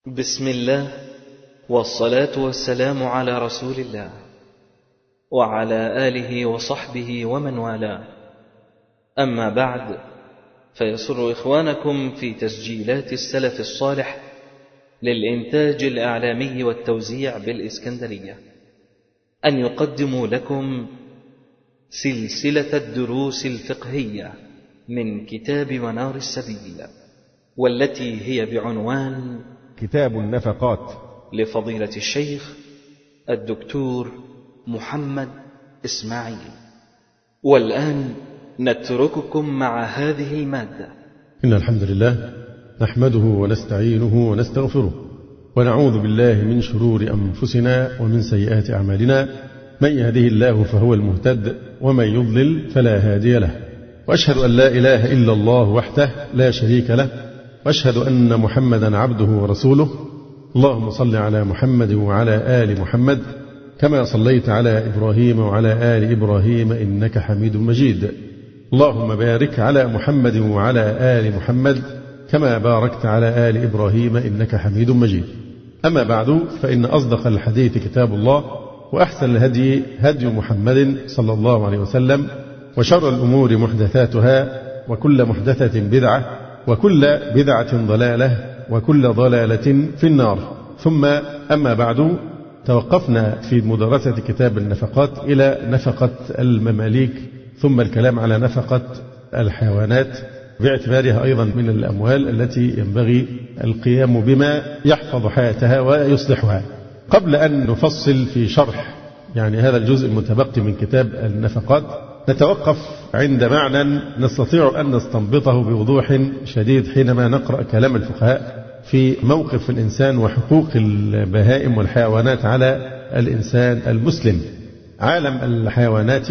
بسم الله، والصلاة والسلام على رسول الله وعلى آله وصحبه ومن والاه. أما بعد، فيسر إخوانكم في تسجيلات السلف الصالح للإنتاج الإعلامي والتوزيع بالإسكندرية أن يقدموا لكم سلسلة الدروس الفقهية من كتاب منار السبيل، والتي هي بعنوان كتاب النفقات لفضيلة الشيخ الدكتور محمد إسماعيل. والآن نترككم مع هذه المادة. إن الحمد لله نحمده ونستعينه ونستغفره، ونعوذ بالله من شرور أنفسنا ومن سيئات أعمالنا. من يهده الله فهو المهتد، ومن يضلل فلا هادي له. وأشهد أن لا إله إلا الله وحده لا شريك له، وأشهد أن محمدا عبده ورسوله. اللهم صل على محمد وعلى آل محمد كما صليت على إبراهيم وعلى آل إبراهيم إنك حميد مجيد. اللهم بارك على محمد وعلى آل محمد كما باركت على آل إبراهيم إنك حميد مجيد. أما بعد، فإن أصدق الحديث كتاب الله، وأحسن الهدي هدي محمد صلى الله عليه وسلم، وشر الأمور محدثاتها، وكل محدثة بدعة، وكل بدعة ضلالة، وكل ضلالة في النار. ثم أما بعد، توقفنا في مدرسة كتاب النفقات إلى نفقة المماليك، ثم الكلام على نفقة الحيوانات باعتبارها أيضا من الأموال التي ينبغي القيام بما يحفظ حياتها ويصلحها. قبل أن نفصل في شرح هذا الجزء المتبقي من كتاب النفقات، نتوقف عند معنى نستطيع أن نستنبطه بوضوح شديد حينما نقرأ كلام الفقهاء في موقف الإنسان وحقوق البهائم والحيوانات على الإنسان المسلم. عالم الحيوانات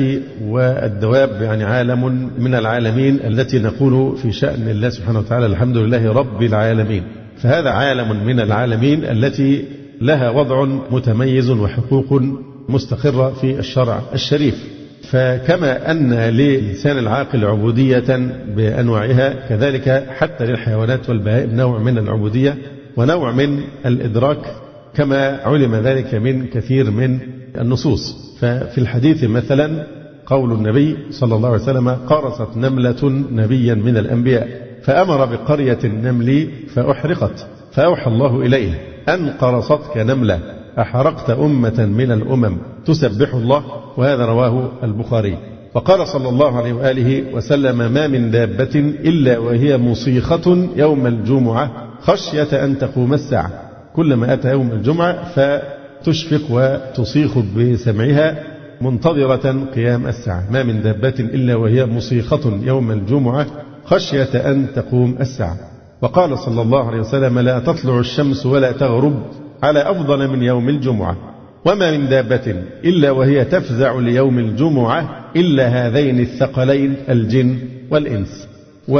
والدواب عالم من العالمين التي نقول في شأن الله سبحانه وتعالى الحمد لله رب العالمين. فهذا عالم من العالمين التي لها وضع متميز وحقوق مستقرة في الشرع الشريف. فكما أن للإنسان العاقل عبودية بأنواعها، كذلك حتى للحيوانات والبهائم نوع من العبودية ونوع من الإدراك، كما علم ذلك من كثير من النصوص. ففي الحديث مثلا قول النبي صلى الله عليه وسلم: قرصت نملة نبيا من الأنبياء فأمر بقرية النمل فأحرقت، فأوحى الله إليه: أن قرصتك نملة أحرقت أمة من الأمم تسبح الله. وهذا رواه البخاري. وقال صلى الله عليه وآله وسلم: ما من دابة إلا وهي مصيخة يوم الجمعة خشية أن تقوم الساعة. كلما أتى يوم الجمعة فتشفق وتصيخ بسمعها منتظرة قيام الساعة. ما من دابة إلا وهي مصيخة يوم الجمعة خشية أن تقوم الساعة. وقال صلى الله عليه وسلم: لا تطلع الشمس ولا تغرب على أفضل من يوم الجمعة. وما من دابة إلا وهي تفزع ليوم الجمعة إلا هذين الثقلين الجن والإنس.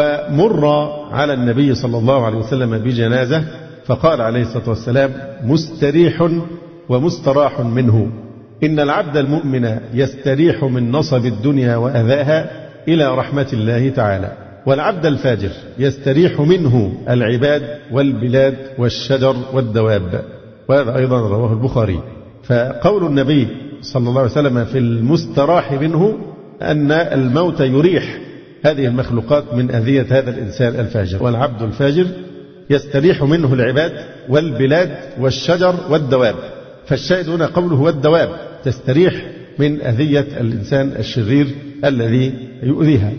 ومر على النبي صلى الله عليه وسلم بجنازة، فقال عليه الصلاة والسلام: مستريح ومستراح منه. إن العبد المؤمن يستريح من نصب الدنيا وأذاها إلى رحمة الله تعالى، والعبد الفاجر يستريح منه العباد والبلاد والشجر والدواب. وهذا أيضا رواه البخاري. فقول النبي صلى الله عليه وسلم في المستراح منه أن الموت يريح هذه المخلوقات من أذية هذا الإنسان الفاجر. والعبد الفاجر يستريح منه العباد والبلاد والشجر والدواب. فالشاهد هنا قوله والدواب تستريح من أذية الإنسان الشرير الذي يؤذيها.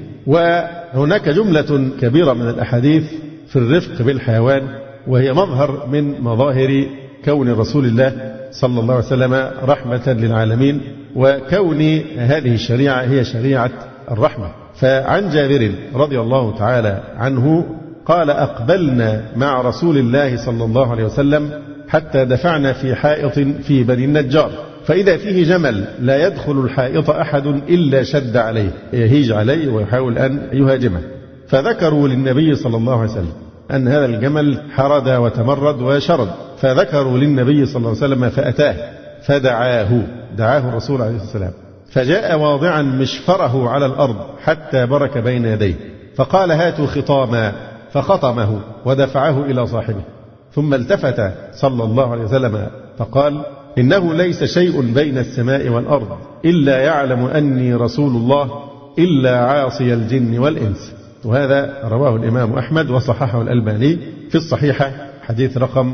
وهناك جملة كبيرة من الأحاديث في الرفق بالحيوان، وهي مظهر من مظاهر كون رسول الله صلى الله عليه وسلم رحمة للعالمين، وكون هذه الشريعة هي شريعة الرحمة. فعن جابر رضي الله تعالى عنه قال: أقبلنا مع رسول الله صلى الله عليه وسلم حتى دفعنا في حائط في بني النجار، فإذا فيه جمل لا يدخل الحائط أحد إلا شد عليه، يهيج عليه ويحاول أن يهاجمه. فذكروا للنبي صلى الله عليه وسلم أن هذا الجمل حرد وتمرد وشرد، فذكروا للنبي صلى الله عليه وسلم فأتاه دعاه الرسول عليه الصلاة والسلام، فجاء واضعا مشفره على الأرض حتى برك بين يديه، فقال: هاتوا خطاما، فخطمه ودفعه إلى صاحبه. ثم التفت صلى الله عليه وسلم فقال: إنه ليس شيء بين السماء والأرض إلا يعلم أني رسول الله إلا عاصي الجن والإنس. وهذا رواه الإمام أحمد وصححه الألباني في الصحيحة حديث رقم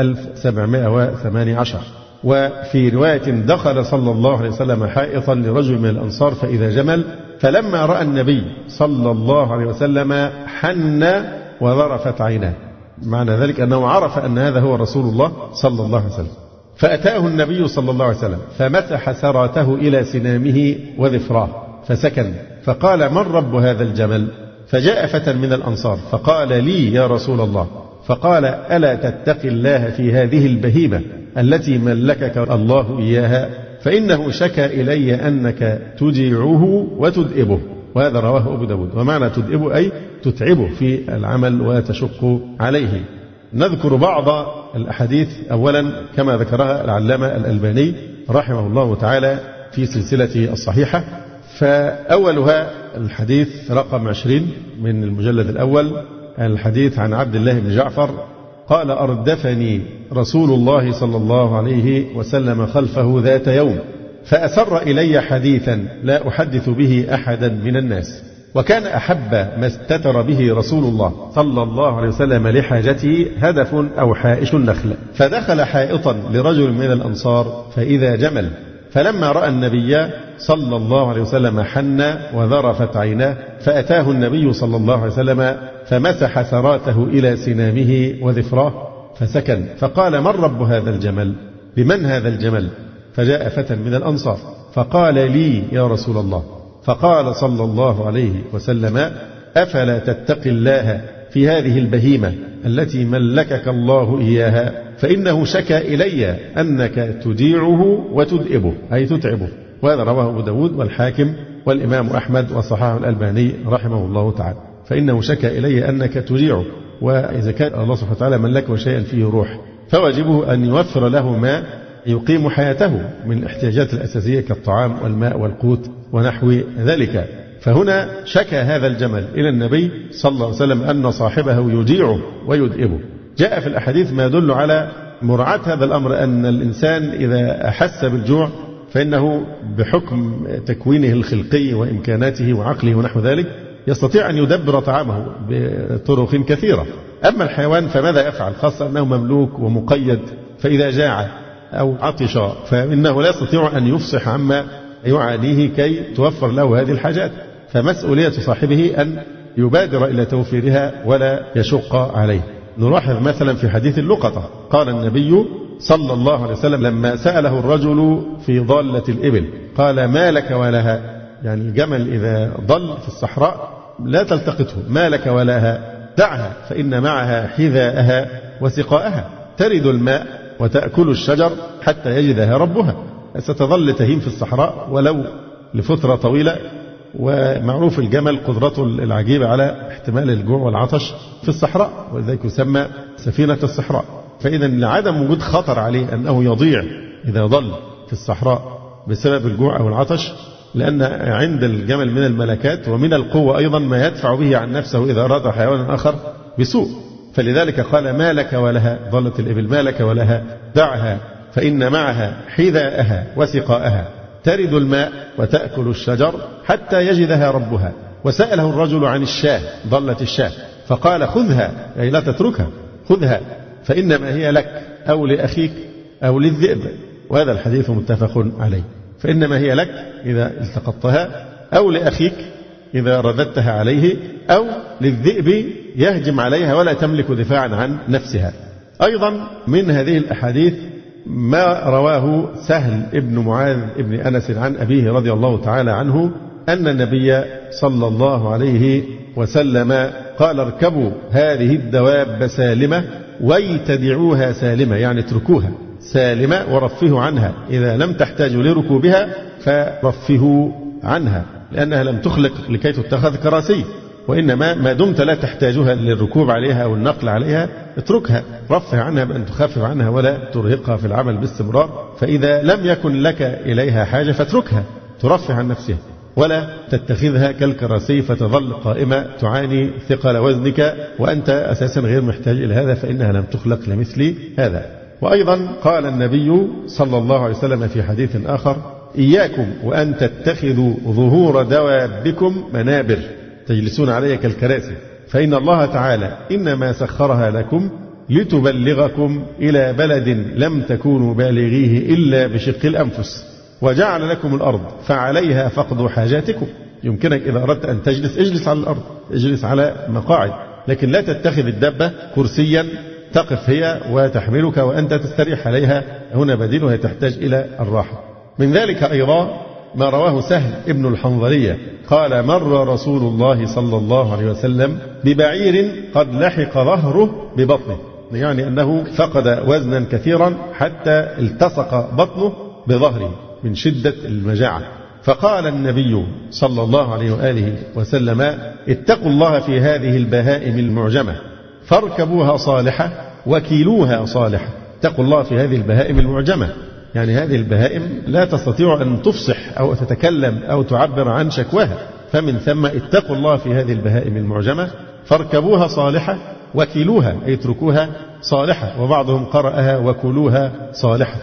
1718. وفي رواية: دخل صلى الله عليه وسلم حائطا لرجل من الأنصار فإذا جمل، فلما رأى النبي صلى الله عليه وسلم حن وذرفت عيناه. معنى ذلك أنه عرف أن هذا هو رسول الله صلى الله عليه وسلم، فأتاه النبي صلى الله عليه وسلم فمسح سراته إلى سنامه وذفراه فسكن، فقال: من رب هذا الجمل؟ فجاء فتى من الأنصار فقال: لي يا رسول الله. فقال: ألا تتقي الله في هذه البهيمة التي ملكك الله إياها؟ فإنه شكى إلي أنك تجيعه وتدئبه. وهذا رواه أبو داود. ومعنى تدئبه أي تتعبه في العمل وتشق عليه. نذكر بعض الأحاديث أولا كما ذكرها العلامة الألباني رحمه الله تعالى في سلسلة الصحيحة. فأولها الحديث رقم 20 من المجلد الأول، الحديث عن عبد الله بن جعفر قال: أردفني رسول الله صلى الله عليه وسلم خلفه ذات يوم فأسر إلي حديثا لا أحدث به أحدا من الناس، وكان أحب ما استتر به رسول الله صلى الله عليه وسلم لحاجته هدف أو حائش النخل، فدخل حائطا لرجل من الأنصار فإذا جمل، فلما رأى النبي صلى الله عليه وسلم حن وذرفت عيناه، فأتاه النبي صلى الله عليه وسلم فمسح ثراته إلى سنامه وذفراه فسكن، فقال: من رب هذا الجمل؟ لمن هذا الجمل؟ فجاء فتى من الأنصار فقال: لي يا رسول الله. فقال صلى الله عليه وسلم: أفلا تتقي الله في هذه البهيمة التي ملكك الله إياها؟ فإنه شكى إلي أنك تجيعه وتدئبه أي تتعبه. وهذا رواه أبو داود والحاكم والإمام أحمد وصححه الألباني رحمه الله تعالى. فإنه شكى إلي أنك تجيعه، وإذا كان الله سبحانه وتعالى ملكه شيئا فيه روح فواجبه أن يوفر له ما يقيم حياته من الاحتياجات الأساسية كالطعام والماء والقوت ونحو ذلك. فهنا شكى هذا الجمل إلى النبي صلى الله عليه وسلم أن صاحبه يجيعه ويدئبه. جاء في الأحاديث ما يدل على مراعاة هذا الأمر، أن الإنسان إذا أحس بالجوع فإنه بحكم تكوينه الخلقي وإمكاناته وعقله ونحو ذلك يستطيع أن يدبر طعامه بطرق كثيرة. أما الحيوان فماذا يفعل؟ خاصة أنه مملوك ومقيد، فإذا جاع أو عطش فإنه لا يستطيع أن يفصح عما يعانيه كي توفر له هذه الحاجات، فمسؤولية صاحبه أن يبادر إلى توفيرها ولا يشق عليه. نلاحظ مثلا في حديث اللقطة قال النبي صلى الله عليه وسلم لما سأله الرجل في ضالة الإبل قال: ما لك ولها؟ يعني الجمل إذا ضل في الصحراء لا تلتقطه، ما لك ولها؟ دعها فإن معها حذاءها وسقاءها، ترد الماء وتأكل الشجر حتى يجدها ربها. ستظل تهيم في الصحراء ولو لفترة طويلة، ومعروف الجمل قدرته العجيبة على احتمال الجوع والعطش في الصحراء، ولذلك يسمى سفينة الصحراء. فإذا لعدم وجود خطر عليه أنه يضيع إذا ضل في الصحراء بسبب الجوع أو العطش، لأن عند الجمل من الملكات ومن القوة أيضا ما يدفع به عن نفسه إذا أراد حيوانا آخر بسوء. فلذلك قال: ما لك ولها؟ ضلة الإبل ما لك ولها؟ دعها فإن معها حذاءها وسقاءها، ترد الماء وتأكل الشجر حتى يجدها ربها. وسأله الرجل عن الشاة، ضلة الشاة، فقال: خذها أي لا تتركها، خذها فإنما هي لك أو لأخيك أو للذئب. وهذا الحديث متفق عليه. فإنما هي لك إذا التقطتها، أو لأخيك إذا رددتها عليه، أو للذئب يهجم عليها ولا تملك دفاعا عن نفسها. أيضا من هذه الأحاديث ما رواه سهل ابن معاذ ابن أنس عن أبيه رضي الله تعالى عنه أن النبي صلى الله عليه وسلم قال: اركبوا هذه الدواب سالمة ويتدعوها سالمة، يعني اتركوها سالمة ورفهوا عنها، إذا لم تحتاجوا لركوبها فرفهوا عنها، لأنها لم تخلق لكي تتخذ كراسي، وإنما ما دمت لا تحتاجها للركوب عليها أو النقل عليها اتركها، رفه عنها بأن تخفف عنها ولا ترهقها في العمل باستمرار. فإذا لم يكن لك إليها حاجة فاتركها ترفه عن نفسها. ولا تتخذها كالكراسي فتظل قائمة تعاني ثقل وزنك وأنت أساسا غير محتاج إلى هذا، فإنها لم تخلق لمثل هذا. وأيضا قال النبي صلى الله عليه وسلم في حديث آخر: إياكم وأن تتخذوا ظهور دوابكم منابر تجلسون عليها كالكراسي، فإن الله تعالى إنما سخرها لكم لتبلغكم إلى بلد لم تكونوا بالغيه إلا بشق الأنفس، وجعل لكم الأرض فعليها فقد حاجاتكم. يمكنك إذا أردت أن تجلس اجلس على الأرض، اجلس على مقاعد، لكن لا تتخذ الدابة كرسيا تقف هي وتحملك وأنت تستريح عليها، هنا بديل وهي تحتاج إلى الراحة. من ذلك أيضا ما رواه سهل ابن الحنظلية قال: مر رسول الله صلى الله عليه وسلم ببعير قد لحق ظهره ببطنه، يعني أنه فقد وزنا كثيرا حتى التصق بطنه بظهره من شدة المجاعة، فقال النبي صلى الله عليه وآله وسلم: اتقوا الله في هذه البهائم المعجمة فاركبوها صالحة وكيلوها صالحة. اتقوا الله في هذه البهائم المعجمة، يعني هذه البهائم لا تستطيع أن تفصح أو تتكلم أو تعبر عن شكواها، فمن ثم اتقوا الله في هذه البهائم المعجمة فاركبوها صالحة وكيلوها، أي اتركوها صالحة، وبعضهم قرأها وكلوها صالحة.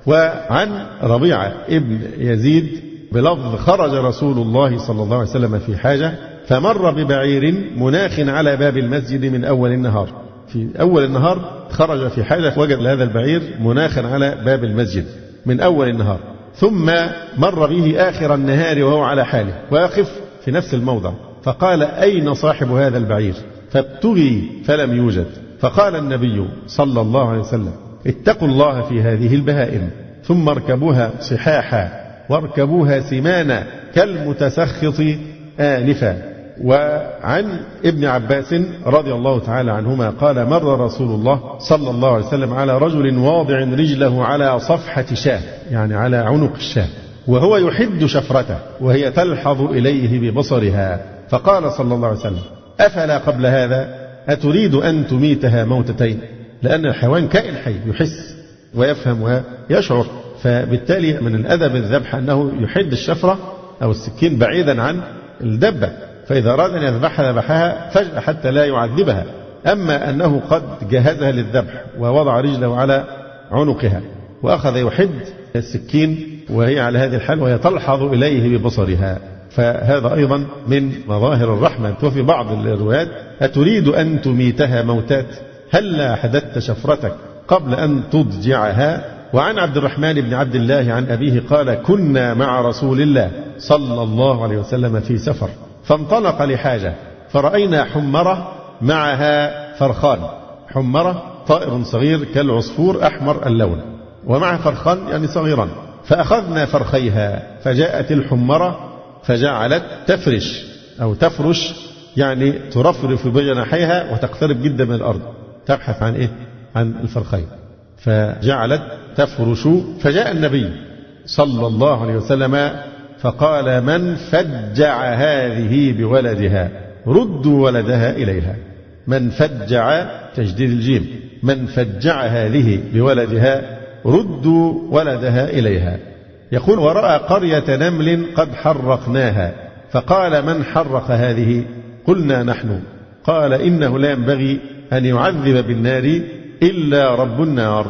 وعن ربيعة ابن يزيد بلفظ: خرج رسول الله صلى الله عليه وسلم في حاجة فمر ببعير مناخ على باب المسجد من أول النهار. في أول النهار خرج في حاجة وجد هذا البعير مناخا على باب المسجد من أول النهار، ثم مر به آخر النهار وهو على حاله واقف في نفس الموضع، فقال: أين صاحب هذا البعير؟ فابتغي فلم يوجد، فقال النبي صلى الله عليه وسلم: اتقوا الله في هذه البهائم ثم اركبوها صحاحا واركبوها سمانا كالمتسخط آنفا. وعن ابن عباس رضي الله تعالى عنهما قال: مر رسول الله صلى الله عليه وسلم على رجل واضع رجله على صفحة شاة، يعني على عنق الشاة، وهو يحد شفرته وهي تلحظ إليه ببصرها، فقال صلى الله عليه وسلم: أفلا قبل هذا أتريد أن تميتها موتتين؟ لأن الحيوان كائن حي يحس ويفهم ويشعر، فبالتالي من الأدب الذبح أنه يحد الشفرة أو السكين بعيدا عن الدبة، فإذا أراد أن يذبحها ذبحها فجأة حتى لا يعذبها. أما أنه قد جهزها للذبح ووضع رجله على عنقها وأخذ يحد السكين وهي على هذه الحال وهي تلحظ إليه ببصرها، فهذا أيضا من مظاهر الرحمة. وفي بعض الروايات: أتريد أن تميتها موتات؟ هلا حددت شفرتك قبل أن تضجعها. وعن عبد الرحمن بن عبد الله عن أبيه قال: كنا مع رسول الله صلى الله عليه وسلم في سفر فانطلق لحاجة فرأينا حمرة معها فرخان. حمرة طائر صغير كالعصفور أحمر اللون، ومع فرخان يعني صغيرا، فأخذنا فرخيها، فجاءت الحمرة فجعلت تفرش أو تفرش، يعني ترفرف بجناحيها وتقترب جدا من الأرض، تبحث عن إيه؟ عن الفرخين، فجعلت تفرش. فجاء النبي صلى الله عليه وسلم فقال: من فجع هذه بولدها ردوا ولدها إليها. من فجع تجديد الجيم، من فجع هذه بولدها ردوا ولدها إليها. يقول: ورأى قرية نمل قد حرقناها، فقال: من حرق هذه؟ قلنا: نحن. قال: إنه لا ينبغي أن يعذب بالنار إلا رب النار.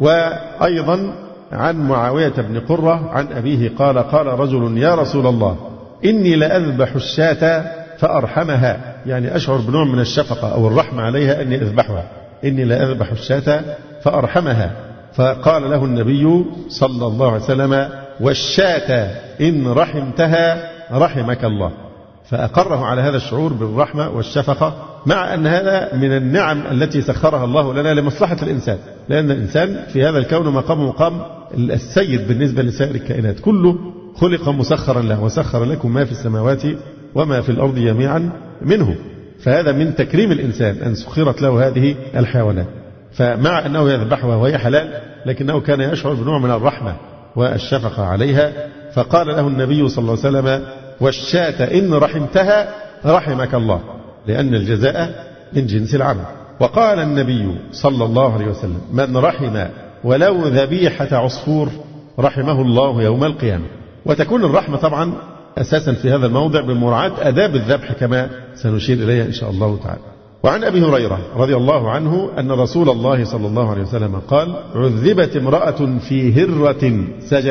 وأيضا عن معاوية بن قرة عن أبيه قال: قال رجل: يا رسول الله إني لأذبح الشاة فأرحمها، يعني أشعر بنوع من الشفقة أو الرحمة عليها أني أذبحها، إني لأذبح الشاة فأرحمها. فقال له النبي صلى الله عليه وسلم: والشاة إن رحمتها رحمك الله. فأقره على هذا الشعور بالرحمة والشفقة، مع أن هذا من النعم التي سخرها الله لنا لمصلحة الإنسان، لأن الإنسان في هذا الكون مقام السيد بالنسبة لسائر الكائنات، كله خلق مسخرا له، وسخر لكم ما في السماوات وما في الأرض جميعا منه. فهذا من تكريم الإنسان أن سخرت له هذه الحيوانات، فمع أنه يذبحها وهي حلال لكنه كان يشعر بنوع من الرحمة والشفقة عليها. فقال له النبي صلى الله عليه وسلم: والشاة إن رحمتها رحمك الله، لأن الجزاء من جنس العمل. وقال النبي صلى الله عليه وسلم: من رحم ولو ذبيحة عصفور رحمه الله يوم القيامة. وتكون الرحمة طبعا أساسا في هذا الموضع بمراعاة آداب الذبح كما سنشير إليها إن شاء الله تعالى. وعن أبي هريرة رضي الله عنه أن رسول الله صلى الله عليه وسلم قال: عذبت امرأة في هرة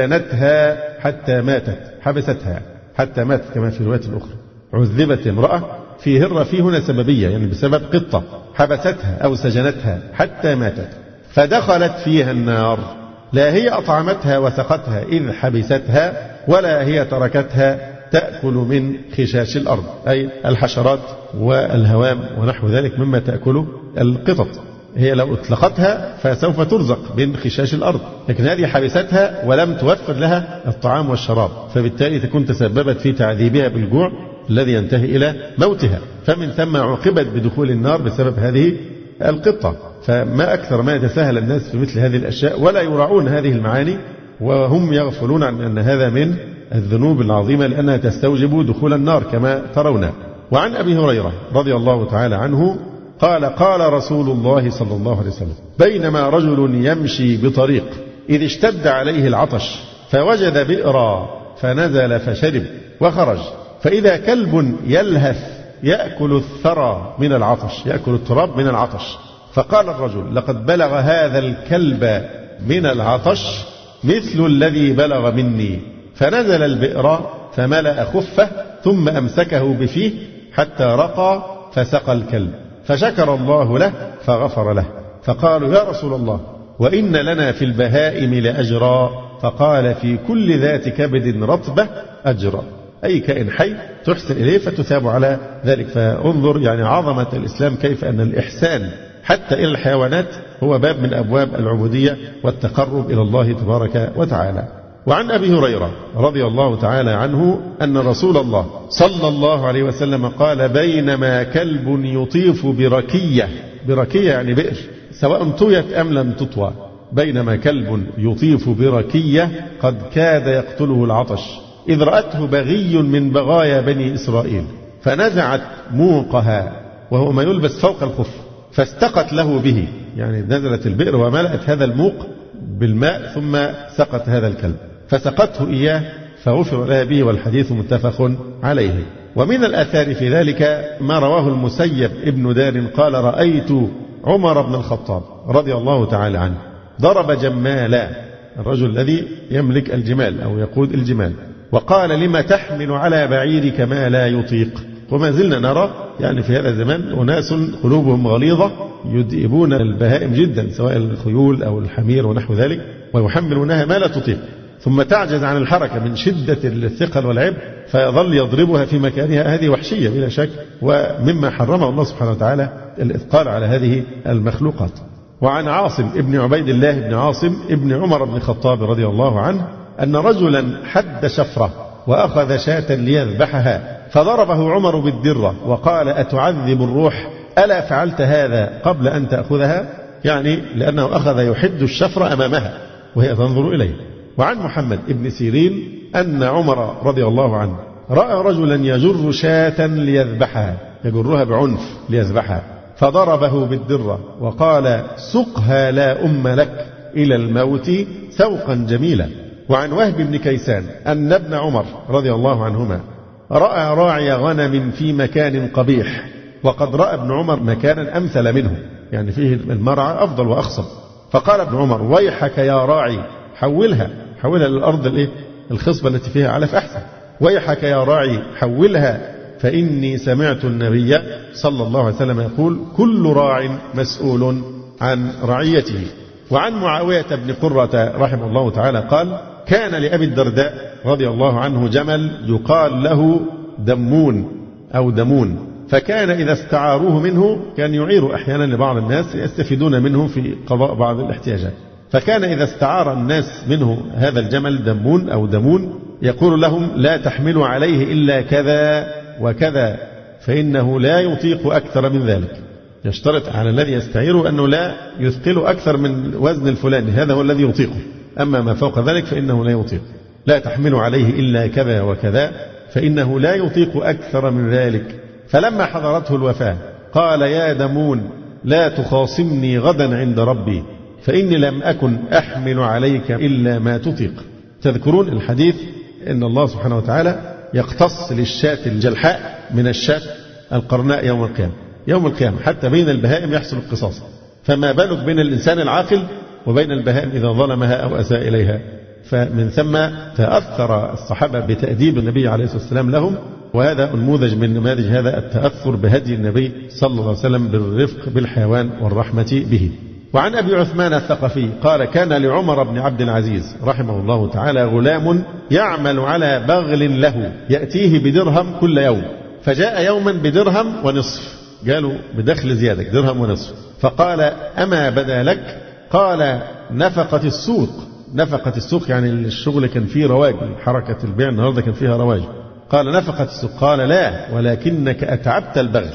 سجنتها حتى ماتت، حبستها حتى ماتت كما في رواية أخرى. عذبت امرأة في هرة، في هنا سببية يعني بسبب قطة، حبستها أو سجنتها حتى ماتت، فدخلت فيها النار، لا هي أطعمتها وسقتها إذ حبستها، ولا هي تركتها تأكل من خشاش الأرض، أي الحشرات والهوام ونحو ذلك مما تأكله القطط. هي لو اطلقتها فسوف ترزق من خشاش الأرض، لكن هذه حبستها ولم توفر لها الطعام والشراب، فبالتالي تكون تسببت في تعذيبها بالجوع الذي ينتهي إلى موتها، فمن ثم عوقبت بدخول النار بسبب هذه القطة. فما أكثر ما يتساهل الناس في مثل هذه الأشياء ولا يراعون هذه المعاني، وهم يغفلون عن أن هذا من الذنوب العظيمة لأنها تستوجب دخول النار كما ترون. وعن أبي هريرة رضي الله تعالى عنه قال: قال رسول الله صلى الله عليه وسلم: بينما رجل يمشي بطريق إذ اشتد عليه العطش فوجد بئرا فنزل فشرب وخرج، فإذا كلب يلهث يأكل الثرى من العطش، يأكل التراب من العطش، فقال الرجل: لقد بلغ هذا الكلب من العطش مثل الذي بلغ مني، فنزل البئر فملأ خفه ثم أمسكه بفيه حتى رقى فسقى الكلب، فشكر الله له فغفر له. فقالوا: يا رسول الله، وإن لنا في البهائم لأجرا؟ فقال: في كل ذات كبد رطبة أجرا، أي كائن حي تحسن إليه فتثاب على ذلك. فانظر يعني عظمة الإسلام، كيف أن الإحسان حتى إلى الحيوانات هو باب من أبواب العبودية والتقرب إلى الله تبارك وتعالى. وعن أبي هريرة رضي الله تعالى عنه أن رسول الله صلى الله عليه وسلم قال: بينما كلب يطيف بركية، بركية يعني بئر، سواء طويت أم لم تطوى، بينما كلب يطيف بركية قد كاد يقتله العطش، إذ رأته بغي من بغايا بني إسرائيل فنزعت موقها، وهو ما يلبس فوق الخف، فاستقت له به، يعني نزلت البئر وملأت هذا الموق بالماء ثم سقت هذا الكلب، فسقته إياه فغفر لها به، والحديث متفق عليه. ومن الآثار في ذلك ما رواه المسيب ابن دار قال: رأيت عمر بن الخطاب رضي الله تعالى عنه ضرب جمالا، الرجل الذي يملك الجمال أو يقود الجمال، وقال: لما تحمل على بعيرك ما لا يطيق؟ وما زلنا نرى يعني في هذا الزمان أناس قلوبهم غليظة يدئبون البهائم جدا، سواء الخيول أو الحمير ونحو ذلك، ويحملونها ما لا تطيق، ثم تعجز عن الحركة من شدة الثقل والعبء، فيظل يضربها في مكانها. هذه وحشية بلا شك، ومما حرمه الله سبحانه وتعالى الإثقال على هذه المخلوقات. وعن عاصم ابن عبيد الله بن عاصم ابن عمر بن الخطاب رضي الله عنه أن رجلا حد شفرة وأخذ شاة ليذبحها، فضربه عمر بالدرة وقال: أتعذب الروح؟ ألا فعلت هذا قبل أن تأخذها؟ يعني لأنه أخذ يحد الشفرة أمامها وهي تنظر إليه. وعن محمد ابن سيرين أن عمر رضي الله عنه رأى رجلا يجر شاة ليذبحها، يجرها بعنف ليذبحها، فضربه بالدرة وقال: سقها لا أم لك إلى الموت سوقا جميلا. وعن وهب بن كيسان أن ابن عمر رضي الله عنهما رأى راعي غنم في مكان قبيح، وقد رأى ابن عمر مكانا أمثل منه، يعني فيه المرعى أفضل وأخصب، فقال ابن عمر: ويحك يا راعي، حولها للأرض الخصبة التي فيها علف أحسن، ويحك يا راعي حولها، فإني سمعت النبي صلى الله عليه وسلم يقول: كل راع مسؤول عن رعيته. وعن معاوية بن قرة رحمه الله تعالى قال: كان لأبي الدرداء رضي الله عنه جمل يقال له دمون أو دمون، فكان إذا استعاروه منه كان يعير أحيانا لبعض الناس يستفيدون منه في قضاء بعض الاحتياجات، فكان إذا استعار الناس منه هذا الجمل دمون أو دمون يقول لهم: لا تحملوا عليه إلا كذا وكذا، فإنه لا يطيق أكثر من ذلك. يشترط على الذي يستعيره أنه لا يثقل أكثر من وزن الفلاني، هذا هو الذي يطيقه، أما ما فوق ذلك فإنه لا يطيق. لا تحملوا عليه إلا كذا وكذا، فإنه لا يطيق أكثر من ذلك. فلما حضرته الوفاة قال: يا دمون، لا تخاصمني غدا عند ربي، فإني لم أكن أحمل عليك إلا ما تطيق. تذكرون الحديث إن الله سبحانه وتعالى يقتص للشاة الجلحاء من الشاة القرناء يوم القيامة. يوم القيامة حتى بين البهائم يحصل القصاص، فما بالك بين الإنسان العاقل وبين البهائم إذا ظلمها أو أساء إليها. فمن ثم تأثر الصحابة بتأديب النبي عليه الصلاة والسلام لهم، وهذا نموذج من نماذج هذا التأثر بهدي النبي صلى الله عليه وسلم بالرفق بالحيوان والرحمة به. وعن أبي عثمان الثقفي قال: كان لعمر بن عبد العزيز رحمه الله تعالى غلام يعمل على بغل له يأتيه بدرهم كل يوم، فجاء يوما بدرهم ونصف، قالوا بدخل زيادة درهم ونصف، فقال: أما بدا لك؟ قال: نفقة السوق. نفقة السوق يعني الشغل كان فيه رواج، حركة البيع النهاردة كان فيها رواج. قال: نفقة السوق. قال: لا، ولكنك أتعبت البغل،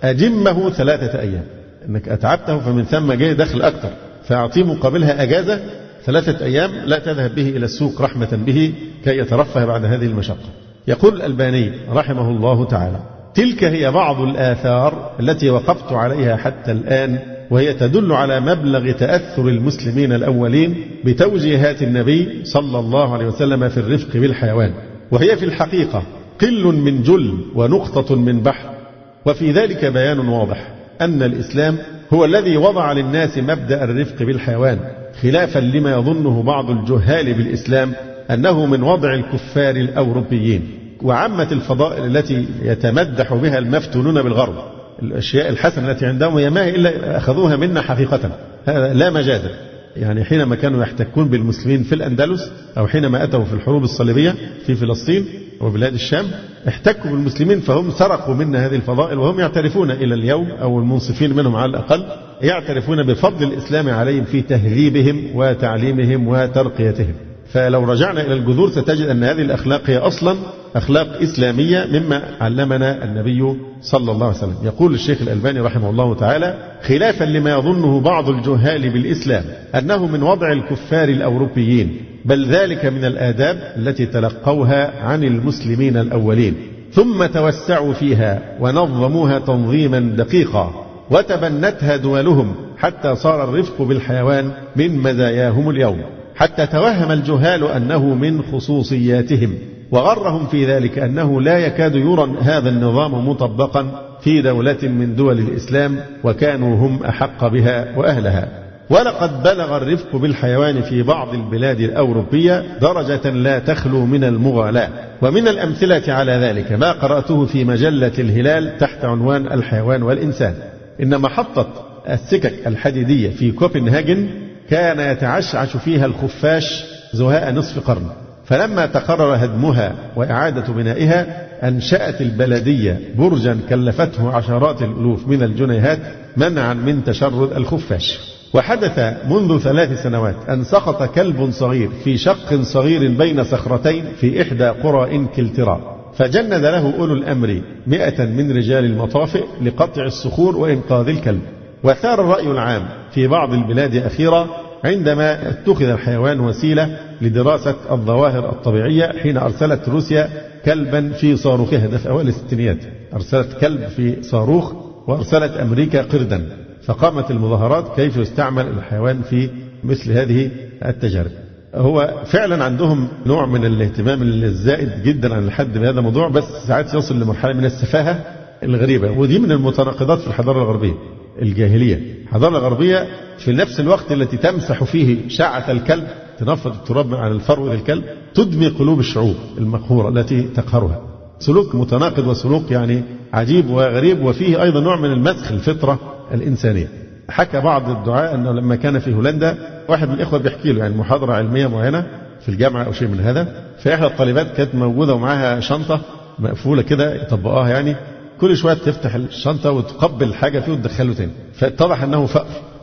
أجمه 3 أيام، أنك أتعبته فمن ثم جاي دخل أكثر، فأعطيه مقابلها أجازة 3 أيام لا تذهب به إلى السوق رحمة به كي يترفه بعد هذه المشقة. يقول الألباني رحمه الله تعالى: تلك هي بعض الآثار التي وقفت عليها حتى الآن، وهي تدل على مبلغ تأثر المسلمين الأولين بتوجيهات النبي صلى الله عليه وسلم في الرفق بالحيوان، وهي في الحقيقة قل من جل ونقطة من بحر. وفي ذلك بيان واضح أن الإسلام هو الذي وضع للناس مبدأ الرفق بالحيوان، خلافا لما يظنه بعض الجهال بالإسلام أنه من وضع الكفار الأوروبيين وعامة الفضائل التي يتمدح بها المفتونون بالغرب. الأشياء الحسنة التي عندهم هي ما هي إلا أخذوها منا حقيقة، هذا لا مجازا. يعني حينما كانوا يحتكون بالمسلمين في الأندلس أو حينما أتوا في الحروب الصليبية في فلسطين وبلاد الشام، احتكوا بالمسلمين فهم سرقوا منا هذه الفضائل، وهم يعترفون إلى اليوم، أو المنصفين منهم على الأقل يعترفون بفضل الإسلام عليهم في تهذيبهم وتعليمهم وترقيتهم. فلو رجعنا إلى الجذور ستجد أن هذه الأخلاق هي أصلا أخلاق إسلامية مما علمنا النبي صلى الله عليه وسلم. يقول الشيخ الألباني رحمه الله تعالى: خلافا لما يظنه بعض الجهال بالإسلام أنه من وضع الكفار الأوروبيين، بل ذلك من الآداب التي تلقوها عن المسلمين الأولين، ثم توسعوا فيها ونظموها تنظيما دقيقا، وتبنتها دولهم حتى صار الرفق بالحيوان من مزاياهم اليوم، حتى توهم الجهال أنه من خصوصياتهم، وغرهم في ذلك أنه لا يكاد يرى هذا النظام مطبقا في دولة من دول الإسلام، وكانوا هم أحق بها وأهلها. ولقد بلغ الرفق بالحيوان في بعض البلاد الأوروبية درجة لا تخلو من المغالاة. ومن الأمثلة على ذلك ما قرأته في مجلة الهلال تحت عنوان الحيوان والإنسان، إن محطة السكك الحديدية في كوبنهاجن كان يتعشعش فيها الخفاش زهاء نصف قرن، فلما تقرر هدمها وإعادة بنائها أنشأت البلدية برجا كلفته عشرات الألوف من الجنيهات منعا من تشرد الخفاش. وحدث منذ 3 سنوات أن سقط كلب صغير في شق صغير بين صخرتين في إحدى قرى إنكلترا، فجند له أولو الأمر 100 من رجال المطافئ لقطع الصخور وإنقاذ الكلب. وثار الرأي العام في بعض البلاد أخيرا عندما اتخذ الحيوان وسيلة لدراسة الظواهر الطبيعية، حين أرسلت روسيا كلبا في صاروخها، ده في أوائل الستينيات أرسلت كلب في صاروخ، وأرسلت أمريكا قردا، فقامت المظاهرات كيف يستعمل الحيوان في مثل هذه التجارب. هو فعلا عندهم نوع من الاهتمام الزائد جدا عن الحد بهذا الموضوع، بس ساعات يصل لمرحلة من السفاهة الغريبة، ودي من المتناقضات في الحضارة الغربية الجاهلية. الحضارة الغربية في نفس الوقت التي تمسح فيه شعة الكلب، تنفض التراب عن الفرو للكلب، تدمي قلوب الشعوب المقهورة التي تقهرها. سلوك متناقض وسلوك يعني عجيب وغريب، وفيه أيضا نوع من المسخ الفطرة الإنسانية. حكى بعض الدعاء أنه لما كان في هولندا واحد من الإخوة بيحكي له يعني محاضرة علمية معينة في الجامعة أو شيء من هذا، فإحدى الطالبات كانت موجودة ومعها شنطة مقفولة كده يطبقوها، يعني كل شوية تفتح الشنطة وتقبل حاجة فيه وتدخله تاني، فاتضح أنه فقر.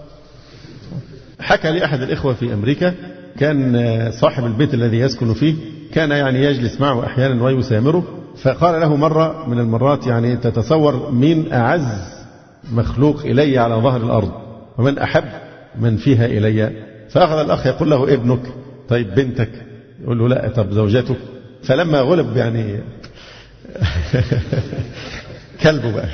حكى لي أحد الإخوة في أمريكا كان صاحب البيت الذي يسكن فيه كان يعني يجلس معه أحيانا ويسامره، فقال له مرة من المرات يعني تتصور مين أعز مخلوق إلي على ظهر الأرض ومن أحب من فيها إلي؟ فأخذ الأخ يقول له ابنك. طيب بنتك؟ يقول له لا. طب زوجتك؟ فلما غلب يعني كلبه بقى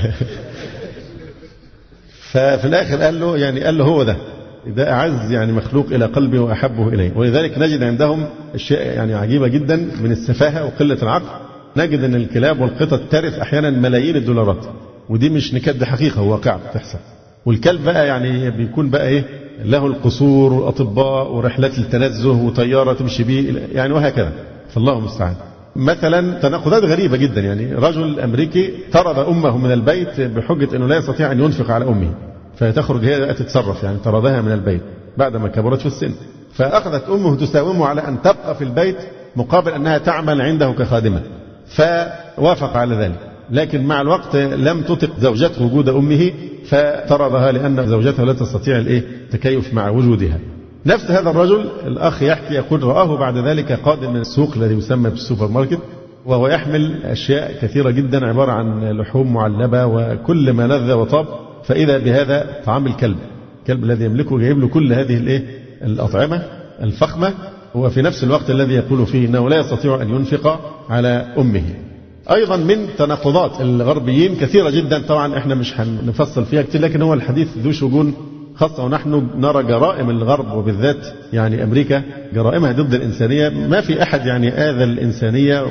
ففي الآخر قال له هو ده أعز يعني مخلوق إلى قلبي وأحبه إليه. ولذلك نجد عندهم أشياء يعني عجيبة جدا من السفاهة وقلة العقل، نجد أن الكلاب والقطط ترث أحيانا ملايين الدولارات، ودي مش نكد، دي حقيقة وواقع بتحصل. والكلب بقى يعني بيكون بقى إيه، له القصور والأطباء ورحلات التنزه وطيارة تمشي بيه يعني وهكذا، فالله المستعان. مثلا تناقضات غريبة جدا، يعني رجل أمريكي طرد أمه من البيت بحجة أنه لا يستطيع أن ينفق على أمه، فتخرج هي تتصرف، يعني طردها من البيت بعدما كبرت في السن، فأخذت أمه تساومه على أن تبقى في البيت مقابل أنها تعمل عنده كخادمة، فوافق على ذلك. لكن مع الوقت لم تطق زوجته وجود أمه فطردها، لأن زوجته لا تستطيع التكيف مع وجودها. نفس هذا الرجل الأخ يحكي يقول رآه بعد ذلك قادم من السوق الذي يسمى بالسوبر ماركت، وهو يحمل أشياء كثيرة جدا عبارة عن لحوم معلبة وكل ما لذ وطاب، فإذا بهذا طعام الكلب الذي يملكه جايب له كل هذه الأطعمة الفخمة، وفي نفس الوقت الذي يقول فيه أنه لا يستطيع أن ينفق على أمه. أيضا من تناقضات الغربيين كثيرة جدا، طبعا احنا مش هنفصل فيها كتير، لكن هو الحديث ذو شجون، خاصة ونحن نرى جرائم الغرب وبالذات يعني أمريكا جرائمها ضد الإنسانية. ما في أحد يعني آذى الإنسانية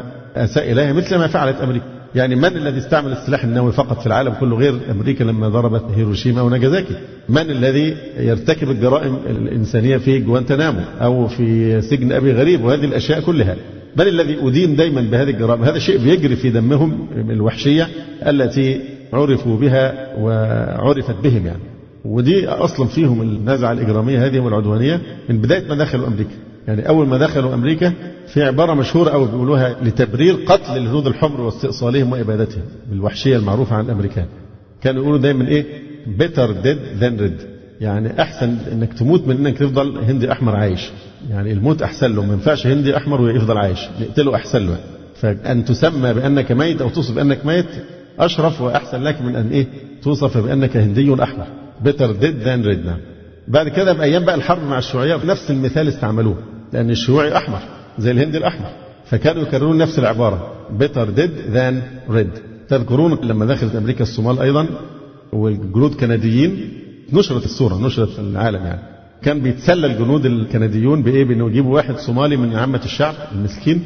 وأساء إليها مثل ما فعلت أمريكا. يعني من الذي استعمل السلاح النووي فقط في العالم كله غير أمريكا لما ضربت هيروشيما وناجازاكي؟ من الذي يرتكب الجرائم الإنسانية في جوانتنامو أو في سجن أبي غريب وهذه الأشياء كلها؟ بل الذي أدين دايما بهذه الجرائم، هذا شيء بيجري في دمهم الوحشية التي عرفوا بها وعرفت بهم يعني. ودي أصلا فيهم النزعة الإجرامية هذه والعدوانية من بداية ما دخلوا أمريكا. يعني أول ما دخلوا أمريكا في عبارة مشهورة أو بيقولوها لتبرير قتل الهنود الحمر واستئصالهم وإبادتهم بالوحشية المعروفة عن الأمريكان. كانوا يقولوا دايما إيه، better dead than red، يعني أحسن إنك تموت من إنك تفضل هندي أحمر عايش. يعني الموت أحسن له، ما ينفعش هندي أحمر ويفضل عايش، نقتله أحسن له. فأن تسمى بأنك ميت أو توصف بأنك ميت أشرف وأحسن لك من أن توصف بأنك هندي أحمر، better dead than red. نعم. بعد كده بأيام بقى الحرب مع الشيوعية نفس المثال استعملوه، لأن الشيوعي أحمر زي الهندي الأحمر، فكانوا يكررون نفس العبارة better dead than red. تذكرون لما دخلت أمريكا الصومال أيضا والجنود كنديين، نشرت الصورة، نشرت في العالم يعني، كان بيتسلى الجنود الكنديون بإيه؟ بأنه يجيبوا واحد صومالي من عامة الشعب المسكين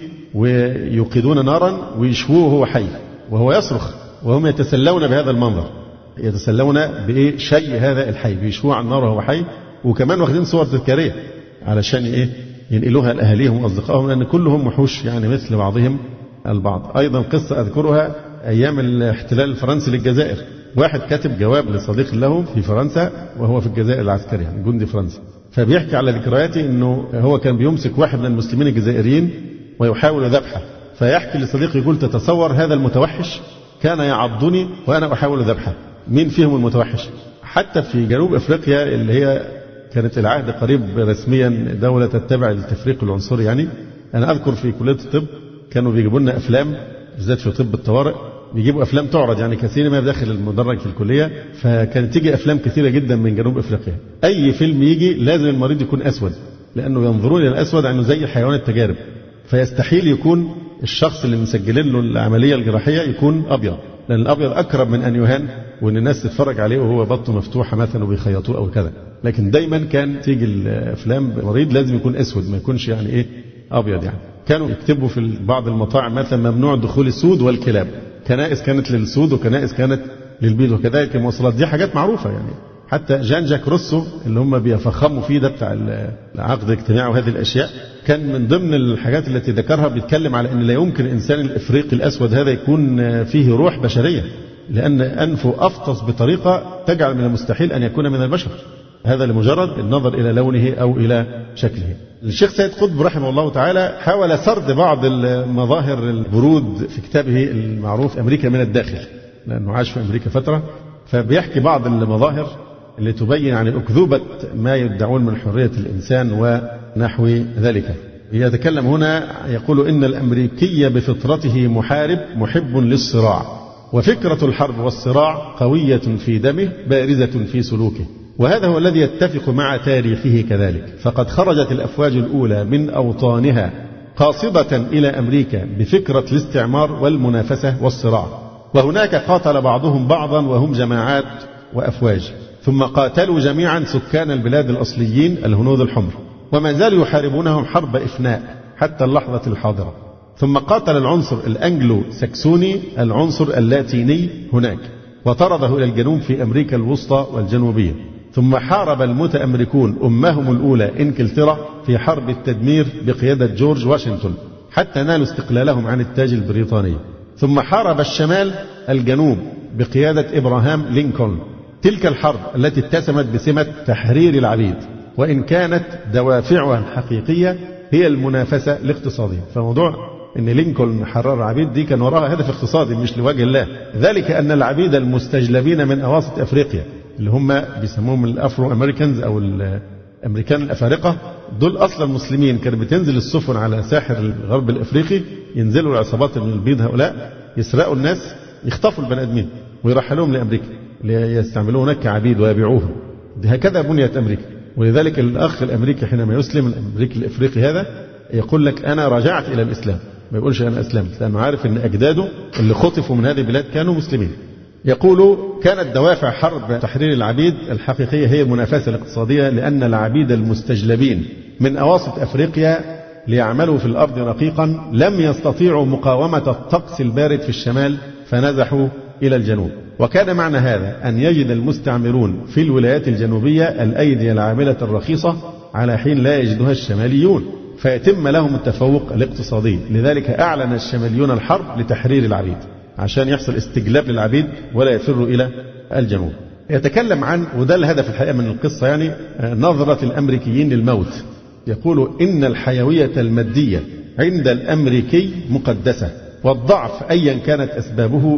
ويوقدون نارا ويشووه وهو حي وهو يصرخ، وهم يتسلون بهذا المنظر، يتسلون بإيه؟ شيء هذا الحي، بيشووه على النار وهو حي. وكمان واخدين صور تذكارية علشان ينقلوها لأهاليهم وأصدقائهم، لأن كلهم وحوش يعني مثل بعضهم البعض. أيضا قصة أذكرها أيام الاحتلال الفرنسي للجزائر، واحد كاتب جواب لصديق له في فرنسا وهو في الجزائر العسكري، يعني جندي فرنسي، فبيحكي على ذكرياته أنه هو كان بيمسك واحد من المسلمين الجزائريين ويحاول ذبحه، فيحكي لصديقه يقول تتصور هذا المتوحش كان يعضني وأنا أحاول ذبحه. مين فيهم المتوحش؟ حتى في جنوب أفريقيا اللي هي كانت العهد قريب رسميا دولة تتبع التفريق العنصري، يعني أنا أذكر في كلية الطب كانوا بيجيبوا لنا أفلام بالذات في طب الطوارئ، بيجيبوا أفلام تعرض يعني كثير ما داخل المدرج في الكلية، فكانت تيجي أفلام كثيرة جدا من جنوب أفريقيا. أي فيلم يجي لازم المريض يكون أسود، لأنه ينظرون إلى الأسود عنه زي حيوان التجارب، فيستحيل يكون الشخص اللي مسجلين له العملية الجراحية يكون أبيض، لأن الأبيض أقرب من أن يهان وأن الناس تتفرج عليه وهو بطنه مفتوحة مثلا وبيخيطوه أو كذا. لكن دايما كان تيجي الأفلام المريض لازم يكون أسود، ما يكونش يعني أبيض. يعني كانوا يكتبوا في بعض المطاعم مثلا ممنوع دخول السود والكلاب، كنائس كانت للسود وكنائس كانت للبيض، وكذلك المواصلات. دي حاجات معروفة يعني. حتى جان جاك روسو اللي هم بيفخموا فيه ده بتاع العقد الاجتماعي وهذه الأشياء، كان من ضمن الحاجات التي ذكرها بيتكلم على أن لا يمكن الإنسان الإفريقي الأسود هذا يكون فيه روح بشرية، لأن أنفه أفطس بطريقة تجعل من المستحيل أن يكون من البشر، هذا لمجرد النظر إلى لونه أو إلى شكله. الشيخ سيد قطب رحمه الله تعالى حاول سرد بعض المظاهر البرود في كتابه المعروف أمريكا من الداخل، لأنه عاش في أمريكا فترة، فبيحكي بعض المظاهر اللي تبين عن أكذوبة ما يدعون من حرية الإنسان ونحو ذلك. يتكلم هنا يقول إن الأمريكي بفطرته محارب محب للصراع، وفكرة الحرب والصراع قوية في دمه بارزة في سلوكه، وهذا هو الذي يتفق مع تاريخه كذلك. فقد خرجت الأفواج الأولى من أوطانها قاصدة إلى أمريكا بفكرة الاستعمار والمنافسة والصراع، وهناك قاتل بعضهم بعضا وهم جماعات وأفواج، ثم قاتلوا جميعا سكان البلاد الأصليين الهنود الحمر، وما زالوا يحاربونهم حرب إفناء حتى اللحظة الحاضرة. ثم قاتل العنصر الأنجلو ساكسوني العنصر اللاتيني هناك وطرده إلى الجنوب في أمريكا الوسطى والجنوبية. ثم حارب المتأمركون أمهم الأولى إنجلترا في حرب التدمير بقيادة جورج واشنطن حتى نالوا استقلالهم عن التاج البريطاني. ثم حارب الشمال الجنوب بقيادة إبراهام لينكولن. تلك الحرب التي اتسمت بسمة تحرير العبيد، وإن كانت دوافعها الحقيقية هي المنافسة الاقتصادية. فموضوع أن لينكولن حرر العبيد دي كان وراها هدف اقتصادي مش لوجه الله، ذلك أن العبيد المستجلبين من أواسط أفريقيا اللي هم بيسموهم الأفرو أمريكانز أو الأمريكان الأفارقة، دول أصلا مسلمين. كانت بتنزل السفن على ساحل الغرب الأفريقي، ينزلوا العصابات من البيض هؤلاء يسرقوا الناس، يخطفوا البني آدمين ويرحلوهم لأمريكا ليستعملوه هناك كعبيد ويبيعوهم. هكذا بنيت أمريكا. ولذلك الأخ الأمريكي حينما يسلم، الأمريكي الأفريقي هذا، يقول لك أنا رجعت إلى الإسلام، ما يقولش أنا أسلمت، لأنه عارف أن أجداده اللي خطفوا من هذه البلاد كانوا مسلمين. يقول كانت دوافع حرب تحرير العبيد الحقيقية هي المنافسة الاقتصادية، لأن العبيد المستجلبين من أواسط أفريقيا ليعملوا في الأرض رقيقا لم يستطيعوا مقاومة الطقس البارد في الشمال فنزحوا إلى الجنوب. وكان معنى هذا أن يجد المستعمرون في الولايات الجنوبية الأيدي العاملة الرخيصة على حين لا يجدها الشماليون، فيتم لهم التفوق الاقتصادي. لذلك أعلن الشماليون الحرب لتحرير العبيد عشان يحصل استجلاب للعبيد ولا يفروا إلى الجنوب. يتكلم عن، وده الهدف الحقيقة من القصة يعني، نظرة الأمريكيين للموت. يقول إن الحيوية المادية عند الأمريكي مقدسة، والضعف أيا كانت أسبابه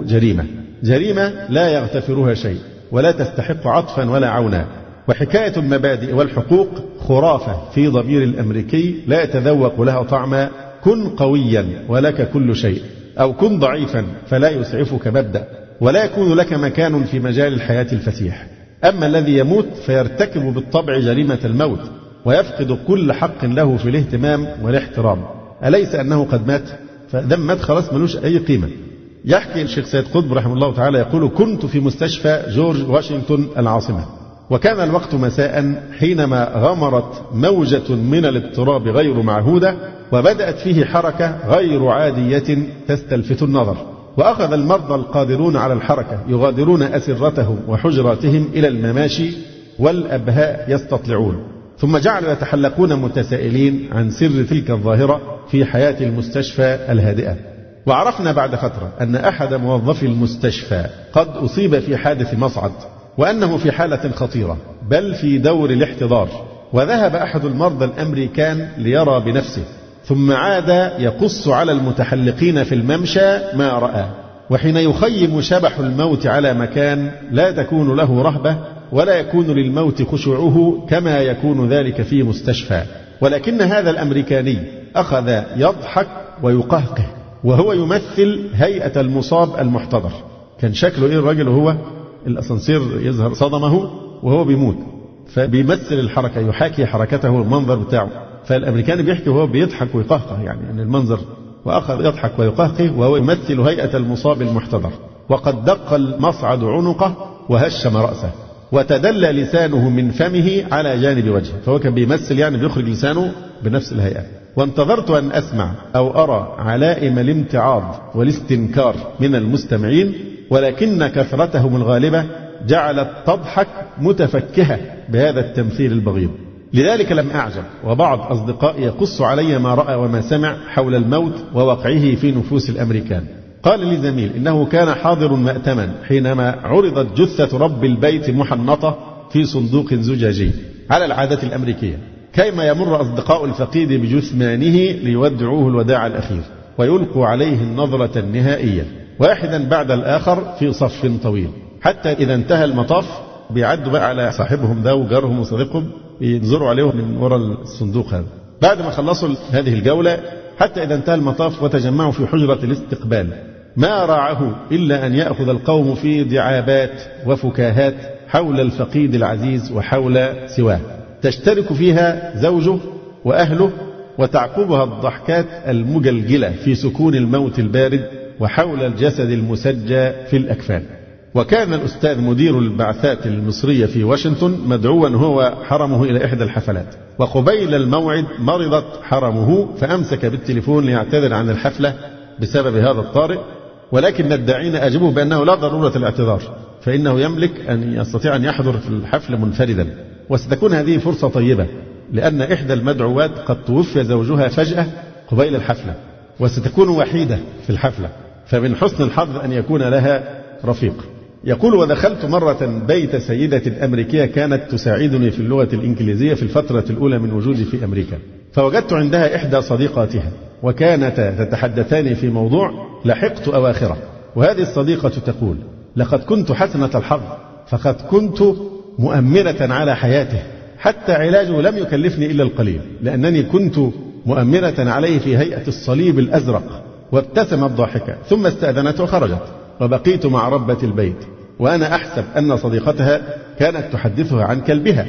جريمة لا يغتفرها شيء ولا تستحق عطفا ولا عونا. وحكاية المبادئ والحقوق خرافة في ضمير الأمريكي لا يتذوق لها طعما. كن قويا ولك كل شيء، أو كن ضعيفا فلا يسعفك مبدأ، ولا يكون لك مكان في مجال الحياة الفسيح. أما الذي يموت فيرتكب بالطبع جريمة الموت ويفقد كل حق له في الاهتمام والاحترام. أليس أنه قد مات؟ فدم مات خلاص ملوش أي قيمة. يحكي الشيخ سيد قطب رحمه الله تعالى يقول كنت في مستشفى جورج واشنطن العاصمة، وكان الوقت مساء حينما غمرت موجة من الاضطراب غير معهودة، وبدأت فيه حركة غير عادية تستلفت النظر. وأخذ المرضى القادرون على الحركة يغادرون أسرتهم وحجراتهم إلى المماشي، والأبهاء يستطلعون. ثم جعلوا يتحلقون متسائلين عن سر تلك الظاهرة في حياة المستشفى الهادئة. وعرفنا بعد فترة أن أحد موظفي المستشفى قد أصيب في حادث مصعد، وأنه في حالة خطيرة بل في دور الاحتضار. وذهب أحد المرضى الأمريكان ليرى بنفسه، ثم عاد يقص على المتحلقين في الممشى ما رأى. وحين يخيم شبح الموت على مكان لا تكون له رهبة ولا يكون للموت خشوعه كما يكون ذلك في مستشفى. ولكن هذا الأمريكاني أخذ يضحك ويقهقه وهو يمثل هيئة المصاب المحتضر. كان شكله إيه الرجل وهو الأسانسير يظهر صدمه وهو بيموت، فبيمثل الحركة، يحاكي حركته والمنظر بتاعه. فالأمريكاني بيحكي وهو بيضحك ويقهقه، يعني أن المنظر، وأخذ يضحك ويقهقه وهو يمثل هيئة المصاب المحتضر. وقد دق المصعد عنقه وهشم رأسه، وتدلى لسانه من فمه على جانب وجهه. فهو كان بيمثل يعني بيخرج لسانه بنفس الهيئة. وانتظرت أن أسمع أو أرى علائم الامتعاض والاستنكار من المستمعين، ولكن كثرتهم الغالبة جعلت تضحك متفكهة بهذا التمثيل البغيض. لذلك لم أعجب، وبعض أصدقائي يقص علي ما رأى وما سمع حول الموت ووقعه في نفوس الأمريكان. قال لي زميل إنه كان حاضر مأتما حينما عرضت جثة رب البيت محنطة في صندوق زجاجي على العادة الأمريكية، كيما يمر أصدقاء الفقيد بجثمانه ليودعوه الوداع الأخير ويلقوا عليه النظرة النهائية، واحدا بعد الآخر في صف طويل، حتى إذا انتهى المطاف بيعدوا بقى على صاحبهم ده وجارهم وصديقهم ينظروا عليهم من وراء الصندوق هذا. بعد ما خلصوا هذه الجولة حتى إذا انتهى المطاف وتجمعوا في حجرة الاستقبال، ما راعه إلا أن يأخذ القوم في دعابات وفكاهات حول الفقيد العزيز وحول سواه، تشترك فيها زوجه وأهله، وتعقبها الضحكات المجلجلة في سكون الموت البارد وحول الجسد المسجى في الأكفان. وكان الأستاذ مدير البعثات المصرية في واشنطن مدعوا هو حرمه إلى إحدى الحفلات، وقبيل الموعد مرضت حرمه فأمسك بالتليفون ليعتذر عن الحفلة بسبب هذا الطارئ، ولكن الداعين أجابوه بأنه لا ضرورة الاعتذار، فإنه يملك أن يستطيع أن يحضر في الحفل منفردا، وستكون هذه فرصة طيبة لأن إحدى المدعوات قد توفي زوجها فجأة قبيل الحفلة، وستكون وحيدة في الحفلة، فمن حسن الحظ أن يكون لها رفيق. يقول: ودخلت مرة بيت سيدة أمريكية كانت تساعدني في اللغة الإنجليزية في الفترة الأولى من وجودي في أمريكا، فوجدت عندها إحدى صديقاتها وكانتا تتحدثان في موضوع لحقت أواخره، وهذه الصديقة تقول: لقد كنت حسنة الحظ، فقد كنت مؤمنة على حياته، حتى علاجه لم يكلفني إلا القليل، لأنني كنت مؤمنة عليه في هيئة الصليب الأزرق. وابتسمت ضاحكة ثم استأذنت وخرجت، وبقيت مع ربة البيت وأنا أحسب أن صديقتها كانت تحدثها عن كلبها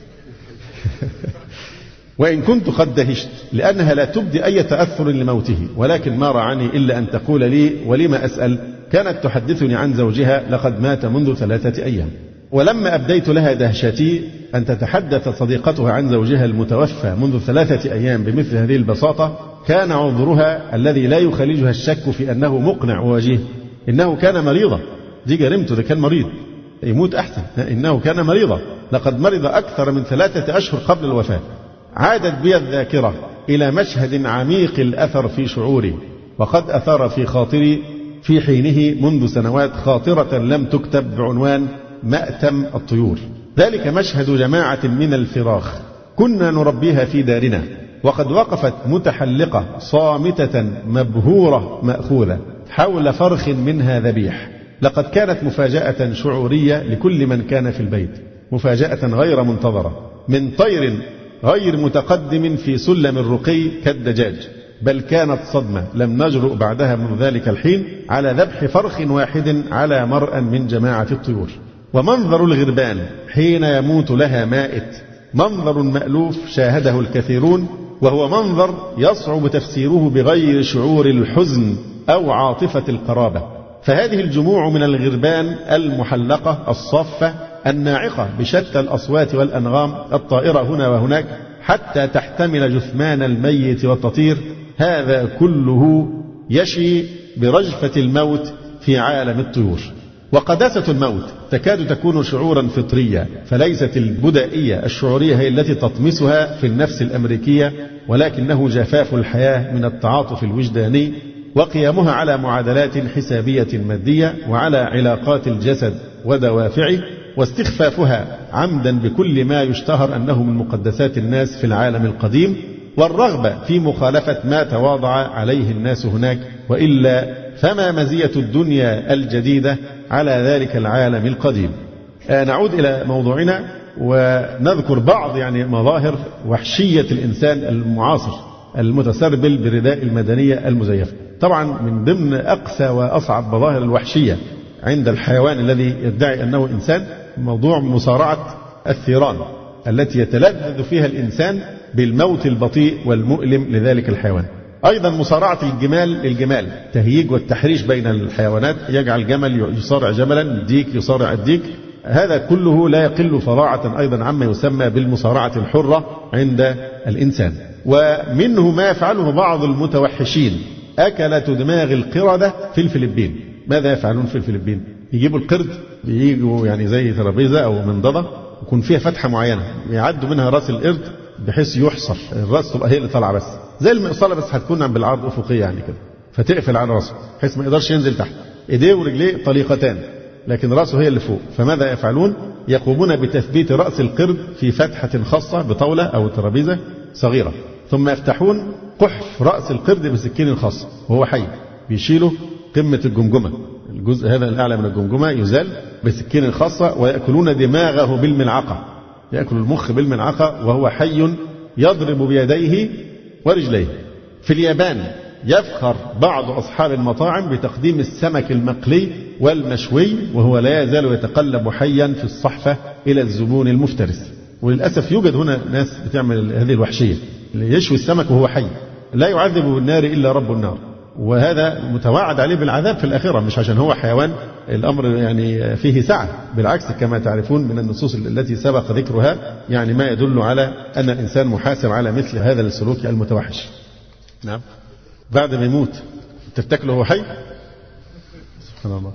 وإن كنت قد دهشت لأنها لا تبدي أي تأثر لموته، ولكن ما رعني إلا أن تقول لي: ولما أسأل؟ كانت تحدثني عن زوجها لقد مات منذ 3 أيام. ولما أبديت لها دهشتي أن تتحدث صديقتها عن زوجها المتوفى منذ 3 أيام بمثل هذه البساطة، كان عذرها الذي لا يخالجها الشك في أنه مقنع ووجيه: إنه كان مريضا. دي جريمته، ده كان مريض، يموت أحسن. إنه كان مريضا، لقد مرض أكثر من 3 أشهر قبل الوفاة. عادت بي الذاكرة إلى مشهد عميق الأثر في شعوري، وقد أثار في خاطري في حينه منذ سنوات خاطرة لم تكتب بعنوان مأتم الطيور. ذلك مشهد جماعة من الفراخ كنا نربيها في دارنا، وقد وقفت متحلقة صامتة مبهورة مأخوذة حول فرخ منها ذبيح. لقد كانت مفاجأة شعورية لكل من كان في البيت، مفاجأة غير منتظرة من طير غير متقدم في سلم الرقي كالدجاج، بل كانت صدمة لم نجرؤ بعدها من ذلك الحين على ذبح فرخ واحد على مرأى من جماعة الطيور. ومنظر الغربان حين يموت لها مائت منظر مألوف شاهده الكثيرون، وهو منظر يصعب تفسيره بغير شعور الحزن أو عاطفة القرابة. فهذه الجموع من الغربان المحلقة الصافة الناعقة بشتى الأصوات والأنغام الطائرة هنا وهناك حتى تحتمل جثمان الميت والتطير، هذا كله يشي برجفة الموت في عالم الطيور. وقداسة الموت تكاد تكون شعورا فطريا، فليست البدائية الشعورية هي التي تطمسها في النفس الأمريكية، ولكنه جفاف الحياة من التعاطف الوجداني وقيامها على معادلات حسابية مادية وعلى علاقات الجسد ودوافعه، واستخفافها عمدا بكل ما يشتهر أنه من مقدسات الناس في العالم القديم، والرغبة في مخالفة ما تواضع عليه الناس هناك، وإلا فما مزية الدنيا الجديدة على ذلك العالم القديم. نعود إلى موضوعنا ونذكر بعض مظاهر وحشية الإنسان المعاصر المتسربل برداء المدنية المزيفة. طبعا من ضمن أقسى وأصعب مظاهر الوحشية عند الحيوان الذي يدعي أنه إنسان موضوع مصارعة الثيران التي يتلذذ فيها الإنسان بالموت البطيء والمؤلم لذلك الحيوان. أيضا مصارعة الجمال تهييج والتحريش بين الحيوانات، يجعل جمل يصارع جملا، ديك يصارع الديك، هذا كله لا يقل فظاعة أيضا عما يسمى بالمصارعة الحرة عند الإنسان. ومنه ما يفعله بعض المتوحشين، أكلة دماغ القردة في الفلبين. ماذا يفعلون في الفلبين؟ يجيبوا القرد، يجوا زي ترابيزة أو منضدة يكون فيها فتحة معينة يعدوا منها رأس القرد بحيث يحصر الرأس تبقى هي اللي طالعة بس زي المقصلة، بس هتكون بالعرض أفقية كده، فتقفل على رأسه بحيث ما يقدرش ينزل تحت. إيديه ورجليه طليقتان لكن رأسه هي اللي فوق. فماذا يفعلون؟ يقومون بتثبيت رأس القرد في فتحة خاصة بطاولة أو ترابيزة صغيرة، ثم يفتحون قحف رأس القرد بسكين خاصة وهو حي، بيشيلوا قمة الجمجمة، الجزء هذا الأعلى من الجمجمة يزال بسكين خاصة، ويأكلون دماغه بالملعقة، يأكل المخ بالملعقة وهو حي يضرب بيديه ورجليه. في اليابان يفخر بعض أصحاب المطاعم بتقديم السمك المقلي والمشوي وهو لا يزال يتقلب حيا في الصحفة إلى الزبون المفترس. وللأسف يوجد هنا ناس بتعمل هذه الوحشية، اللي يشوي السمك وهو حي. لا يعذب بالنار إلا رب النار، وهذا متوعد عليه بالعذاب في الآخرة، مش عشان هو حيوان الأمر يعني فيه سعة، بالعكس كما تعرفون من النصوص التي سبق ذكرها يعني ما يدل على أن الإنسان محاسب على مثل هذا السلوك المتوحش. نعم. بعد ما يموت تفتكله هو حي؟ سبحان الله.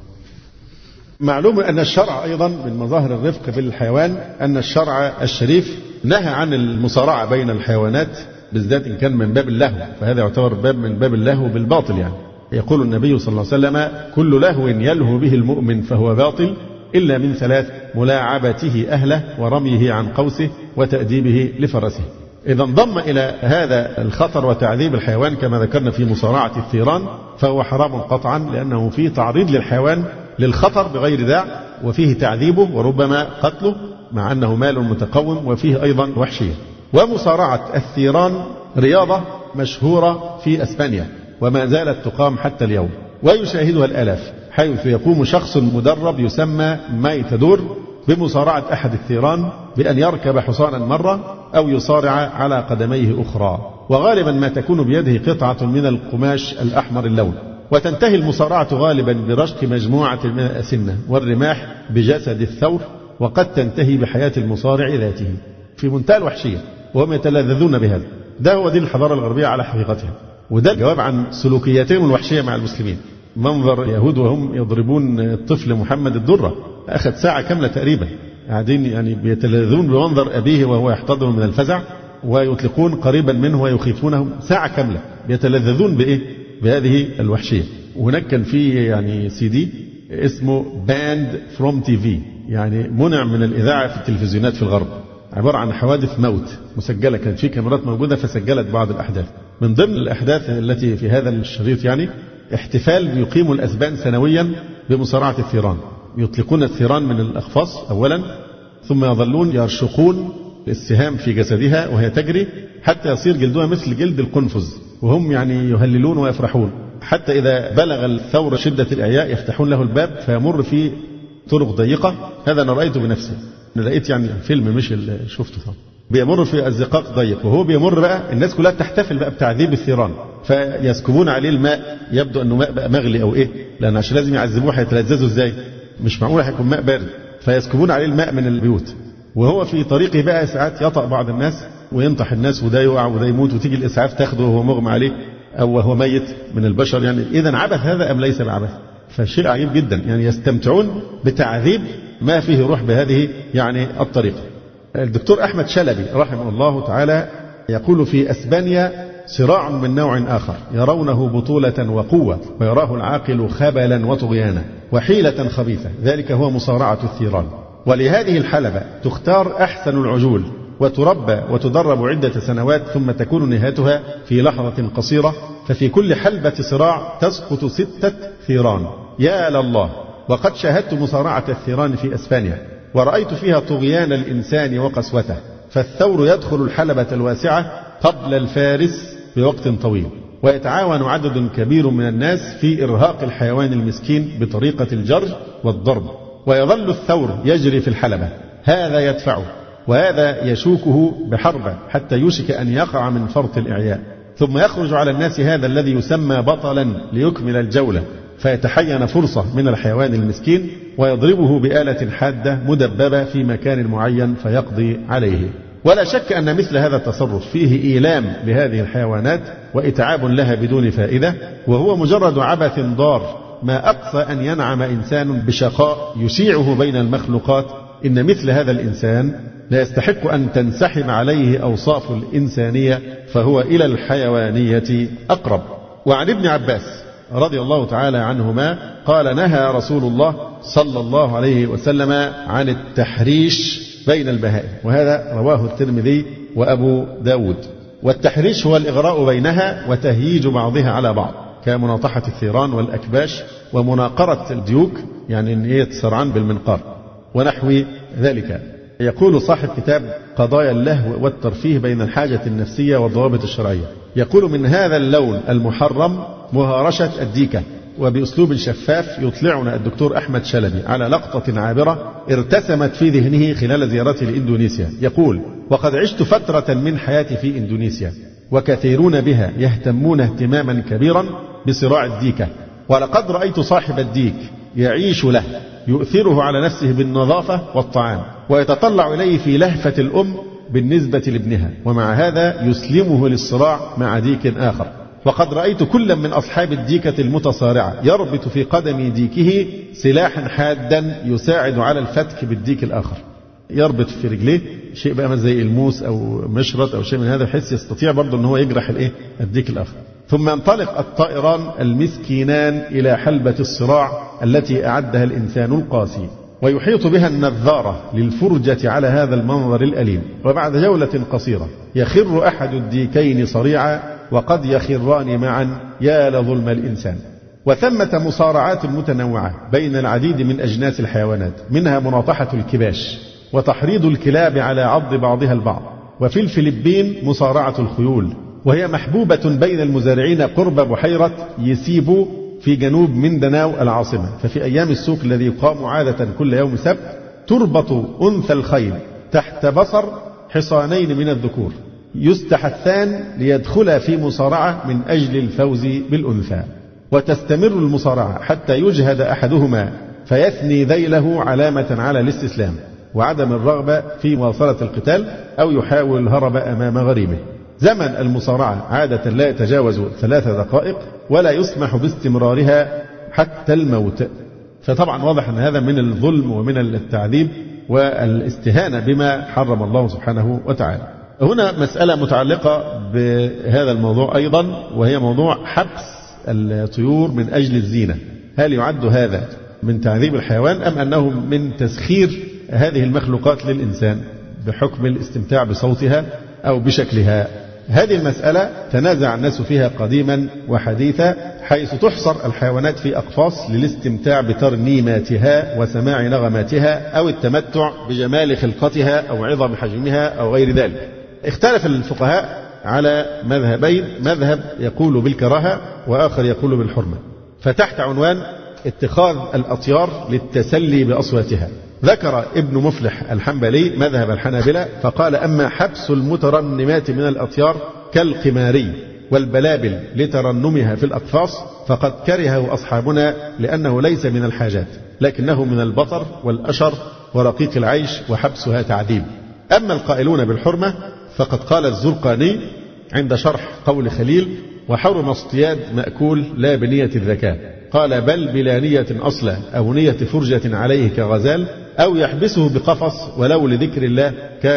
معلوم أن الشرع أيضا من مظاهر الرفق بالحيوان أن الشرع الشريف نهى عن المصارعة بين الحيوانات، بالذات إن كان من باب اللهو، فهذا يعتبر باب من باب اللهو بالباطل. يعني يقول النبي صلى الله عليه وسلم: كل لهو يلهو به المؤمن فهو باطل إلا من ثلاث: ملاعبته أهله، ورميه عن قوسه، وتأديبه لفرسه. إذا انضم إلى هذا الخطر وتعذيب الحيوان كما ذكرنا في مصارعة الثيران، فهو حرام قطعا، لأنه فيه تعريض للحيوان للخطر بغير داع، وفيه تعذيبه وربما قتله مع أنه مال متقوم، وفيه أيضا وحشية. ومصارعة الثيران رياضة مشهورة في أسبانيا وما زالت تقام حتى اليوم، ويشاهدها الآلاف، حيث يقوم شخص مدرب يسمى مايتادور بمصارعة أحد الثيران بأن يركب حصانا مرة أو يصارع على قدميه أخرى، وغالبا ما تكون بيده قطعة من القماش الأحمر اللون، وتنتهي المصارعة غالبا برشق مجموعة من الأسنة والرماح بجسد الثور، وقد تنتهي بحياة المصارع ذاته، في منتهى الوحشية، وهم يتلذذون بهذا. ده هو دين الحضارة الغربية على حقيقتها، وده الجواب عن سلوكياتهم الوحشية مع المسلمين. منظر يهود وهم يضربون الطفل محمد الدرة، أخذ ساعة كاملة تقريبا، قاعدين يعني بيتلذذون بمنظر أبيه وهو يحتضن من الفزع، ويطلقون قريبا منه ويخيفونه ساعة كاملة، بيتلذذون بإيه؟ بهذه الوحشية. وهناك كان في يعني CD اسمه باند فروم TV، يعني منع من الإذاعة في التلفزيونات في الغرب، عبارة عن حوادث موت مسجلة، كانت في كاميرات موجودة فسجلت بعض الأحداث. من ضمن الأحداث التي في هذا الشريط يعني احتفال يقيم الأسبان سنويا بمصارعة الثيران، يطلقون الثيران من الأخفاص أولا، ثم يظلون يرشقون السهام في جسدها وهي تجري حتى يصير جلدها مثل جلد القنفذ، وهم يعني يهللون ويفرحون، حتى إذا بلغ الثور شدة الإعياء يفتحون له الباب فيمر في طرق ضيقة. هذا أنا رأيته بنفسي، أنا لقيت يعني فيلم مش شفته طبعا. بيمر في الزقاق ضيق، وهو بيمر بقى الناس كلها تحتفل بقى بتعذيب الثيران، فيسكبون عليه الماء، يبدو أنه ماء بقى مغلي أو إيه، لأن عشان لازم يعذبوه هيتلذذوا إزاي؟ مش معقول هيكون ماء بارد، فيسكبون عليه الماء من البيوت، وهو في طريقه بقى ساعات يطأ بعض الناس وينطح الناس، وده يقع وده يموت، وتيجي الإسعاف تاخده وهو مغمى عليه أو وهو ميت من البشر. يعني إذا عبث هذا أم ليس بعبث؟ فشيء عجيب جدا، يعني يستمتعون بتعذيب ما فيه روح بهذه يعني الطريقة. الدكتور أحمد شلبي رحمه الله تعالى يقول: في أسبانيا صراع من نوع آخر يرونه بطولة وقوة، ويراه العاقل خبلا وطغيانا وحيلة خبيثة، ذلك هو مصارعة الثيران. ولهذه الحلبة تختار أحسن العجول وتربى وتدرب عدة سنوات، ثم تكون نهايتها في لحظة قصيرة، ففي كل حلبة صراع تسقط 6 ثيران. يا لله! وقد شاهدت مصارعة الثيران في أسبانيا، ورأيت فيها طغيان الإنسان وقسوته، فالثور يدخل الحلبة الواسعة قبل الفارس بوقت طويل، ويتعاون عدد كبير من الناس في إرهاق الحيوان المسكين بطريقة الجرج والضرب، ويظل الثور يجري في الحلبة، هذا يدفعه وهذا يشوكه بحربة حتى يوشك أن يقع من فرط الإعياء، ثم يخرج على الناس هذا الذي يسمى بطلا ليكمل الجولة، فيتحين فرصة من الحيوان المسكين ويضربه بآلة حادة مدببة في مكان معين فيقضي عليه. ولا شك أن مثل هذا التصرف فيه إيلام لهذه الحيوانات وإتعاب لها بدون فائدة، وهو مجرد عبث ضار، ما أقصى أن ينعم إنسان بشقاء يشيعه بين المخلوقات. إن مثل هذا الإنسان لا يستحق أن تنسحب عليه أوصاف الإنسانية، فهو إلى الحيوانية أقرب. وعن ابن عباس رضي الله تعالى عنهما قال: نهى رسول الله صلى الله عليه وسلم عن التحريش بين البهائم، وهذا رواه الترمذي وأبو داود. والتحريش هو الإغراء بينها وتهييج بعضها على بعض، كمناطحة الثيران والأكباش ومناقرة الديوك، يعني أن يتسرعن بالمنقار ونحو ذلك. يقول صاحب كتاب قضايا اللهو والترفيه بين الحاجة النفسية والضوابط الشرعية، يقول: من هذا اللون المحرم مهارشة الديكة. وبأسلوب شفاف يطلعنا الدكتور أحمد شلبي على لقطة عابرة ارتسمت في ذهنه خلال زيارته لإندونيسيا. يقول: وقد عشت فترة من حياتي في إندونيسيا، وكثيرون بها يهتمون اهتماما كبيرا بصراع الديكة. ولقد رأيت صاحب الديك يعيش له، يؤثره على نفسه بالنظافة والطعام، ويتطلع إليه في لهفة الأم بالنسبة لابنها، ومع هذا يسلمه للصراع مع ديك آخر. وقد رأيت كلا من أصحاب الديكة المتصارعة يربط في قدم ديكه سلاحا حادا يساعد على الفتك بالديك الآخر. يربط في رجليه شيء بقى زي الموس أو مشرط أو شيء من هذا، بحيث يستطيع برضه أن هو يجرح الديك الآخر. ثم ينطلق الطائران المسكينان إلى حلبة الصراع التي أعدها الإنسان القاسي، ويحيط بها النذارة للفرجة على هذا المنظر الأليم. وبعد جولة قصيرة يخر أحد الديكين صريعا، وقد يخران معا، يا لظلم الإنسان. وثمة مصارعات متنوعة بين العديد من أجناس الحيوانات، منها مناطحة الكباش وتحريض الكلاب على عض بعضها البعض. وفي الفلبين مصارعة الخيول، وهي محبوبة بين المزارعين قرب بحيرة يسيبو في جنوب مندناو العاصمة. ففي أيام السوق الذي يقام عادة كل يوم سبت تربط أنثى الخيل تحت بصر حصانين من الذكور يستحثان ليدخلا في مصارعة من أجل الفوز بالأنثى. وتستمر المصارعة حتى يجهد أحدهما فيثني ذيله علامة على الاستسلام وعدم الرغبة في مواصلة القتال، أو يحاول الهرب أمام غريمه. زمن المصارعة عادة لا يتجاوز 3 دقائق، ولا يسمح باستمرارها حتى الموت. فطبعا واضح أن هذا من الظلم ومن التعذيب والاستهانة بما حرم الله سبحانه وتعالى. هنا مسألة متعلقة بهذا الموضوع أيضا، وهي موضوع حبس الطيور من أجل الزينة. هل يعد هذا من تعذيب الحيوان، أم أنه من تسخير هذه المخلوقات للإنسان بحكم الاستمتاع بصوتها أو بشكلها؟ هذه المسألة تنازع الناس فيها قديما وحديثا، حيث تحصر الحيوانات في أقفاص للاستمتاع بترنيماتها وسماع نغماتها، أو التمتع بجمال خلقتها أو عظم حجمها أو غير ذلك. اختلف الفقهاء على مذهبين، مذهب يقول بالكراهة وآخر يقول بالحرمة. فتحت عنوان اتخاذ الأطيار للتسلي بأصواتها ذكر ابن مفلح الحنبلي مذهب الحنابلة، فقال: أما حبس المترنمات من الأطيار كالقماري والبلابل لترنمها في الأقفاص فقد كرهه أصحابنا، لأنه ليس من الحاجات، لكنه من البطر والأشر ورقيق العيش، وحبسها تعذيب. أما القائلون بالحرمة فقد قال الزرقاني عند شرح قول خليل: وحرم اصطياد مأكول لا بنية الذكاء، قال: بل بلا نية أصلا، أو نية فرجة عليه كغزال، أو يحبسه بقفص ولو لذكر الله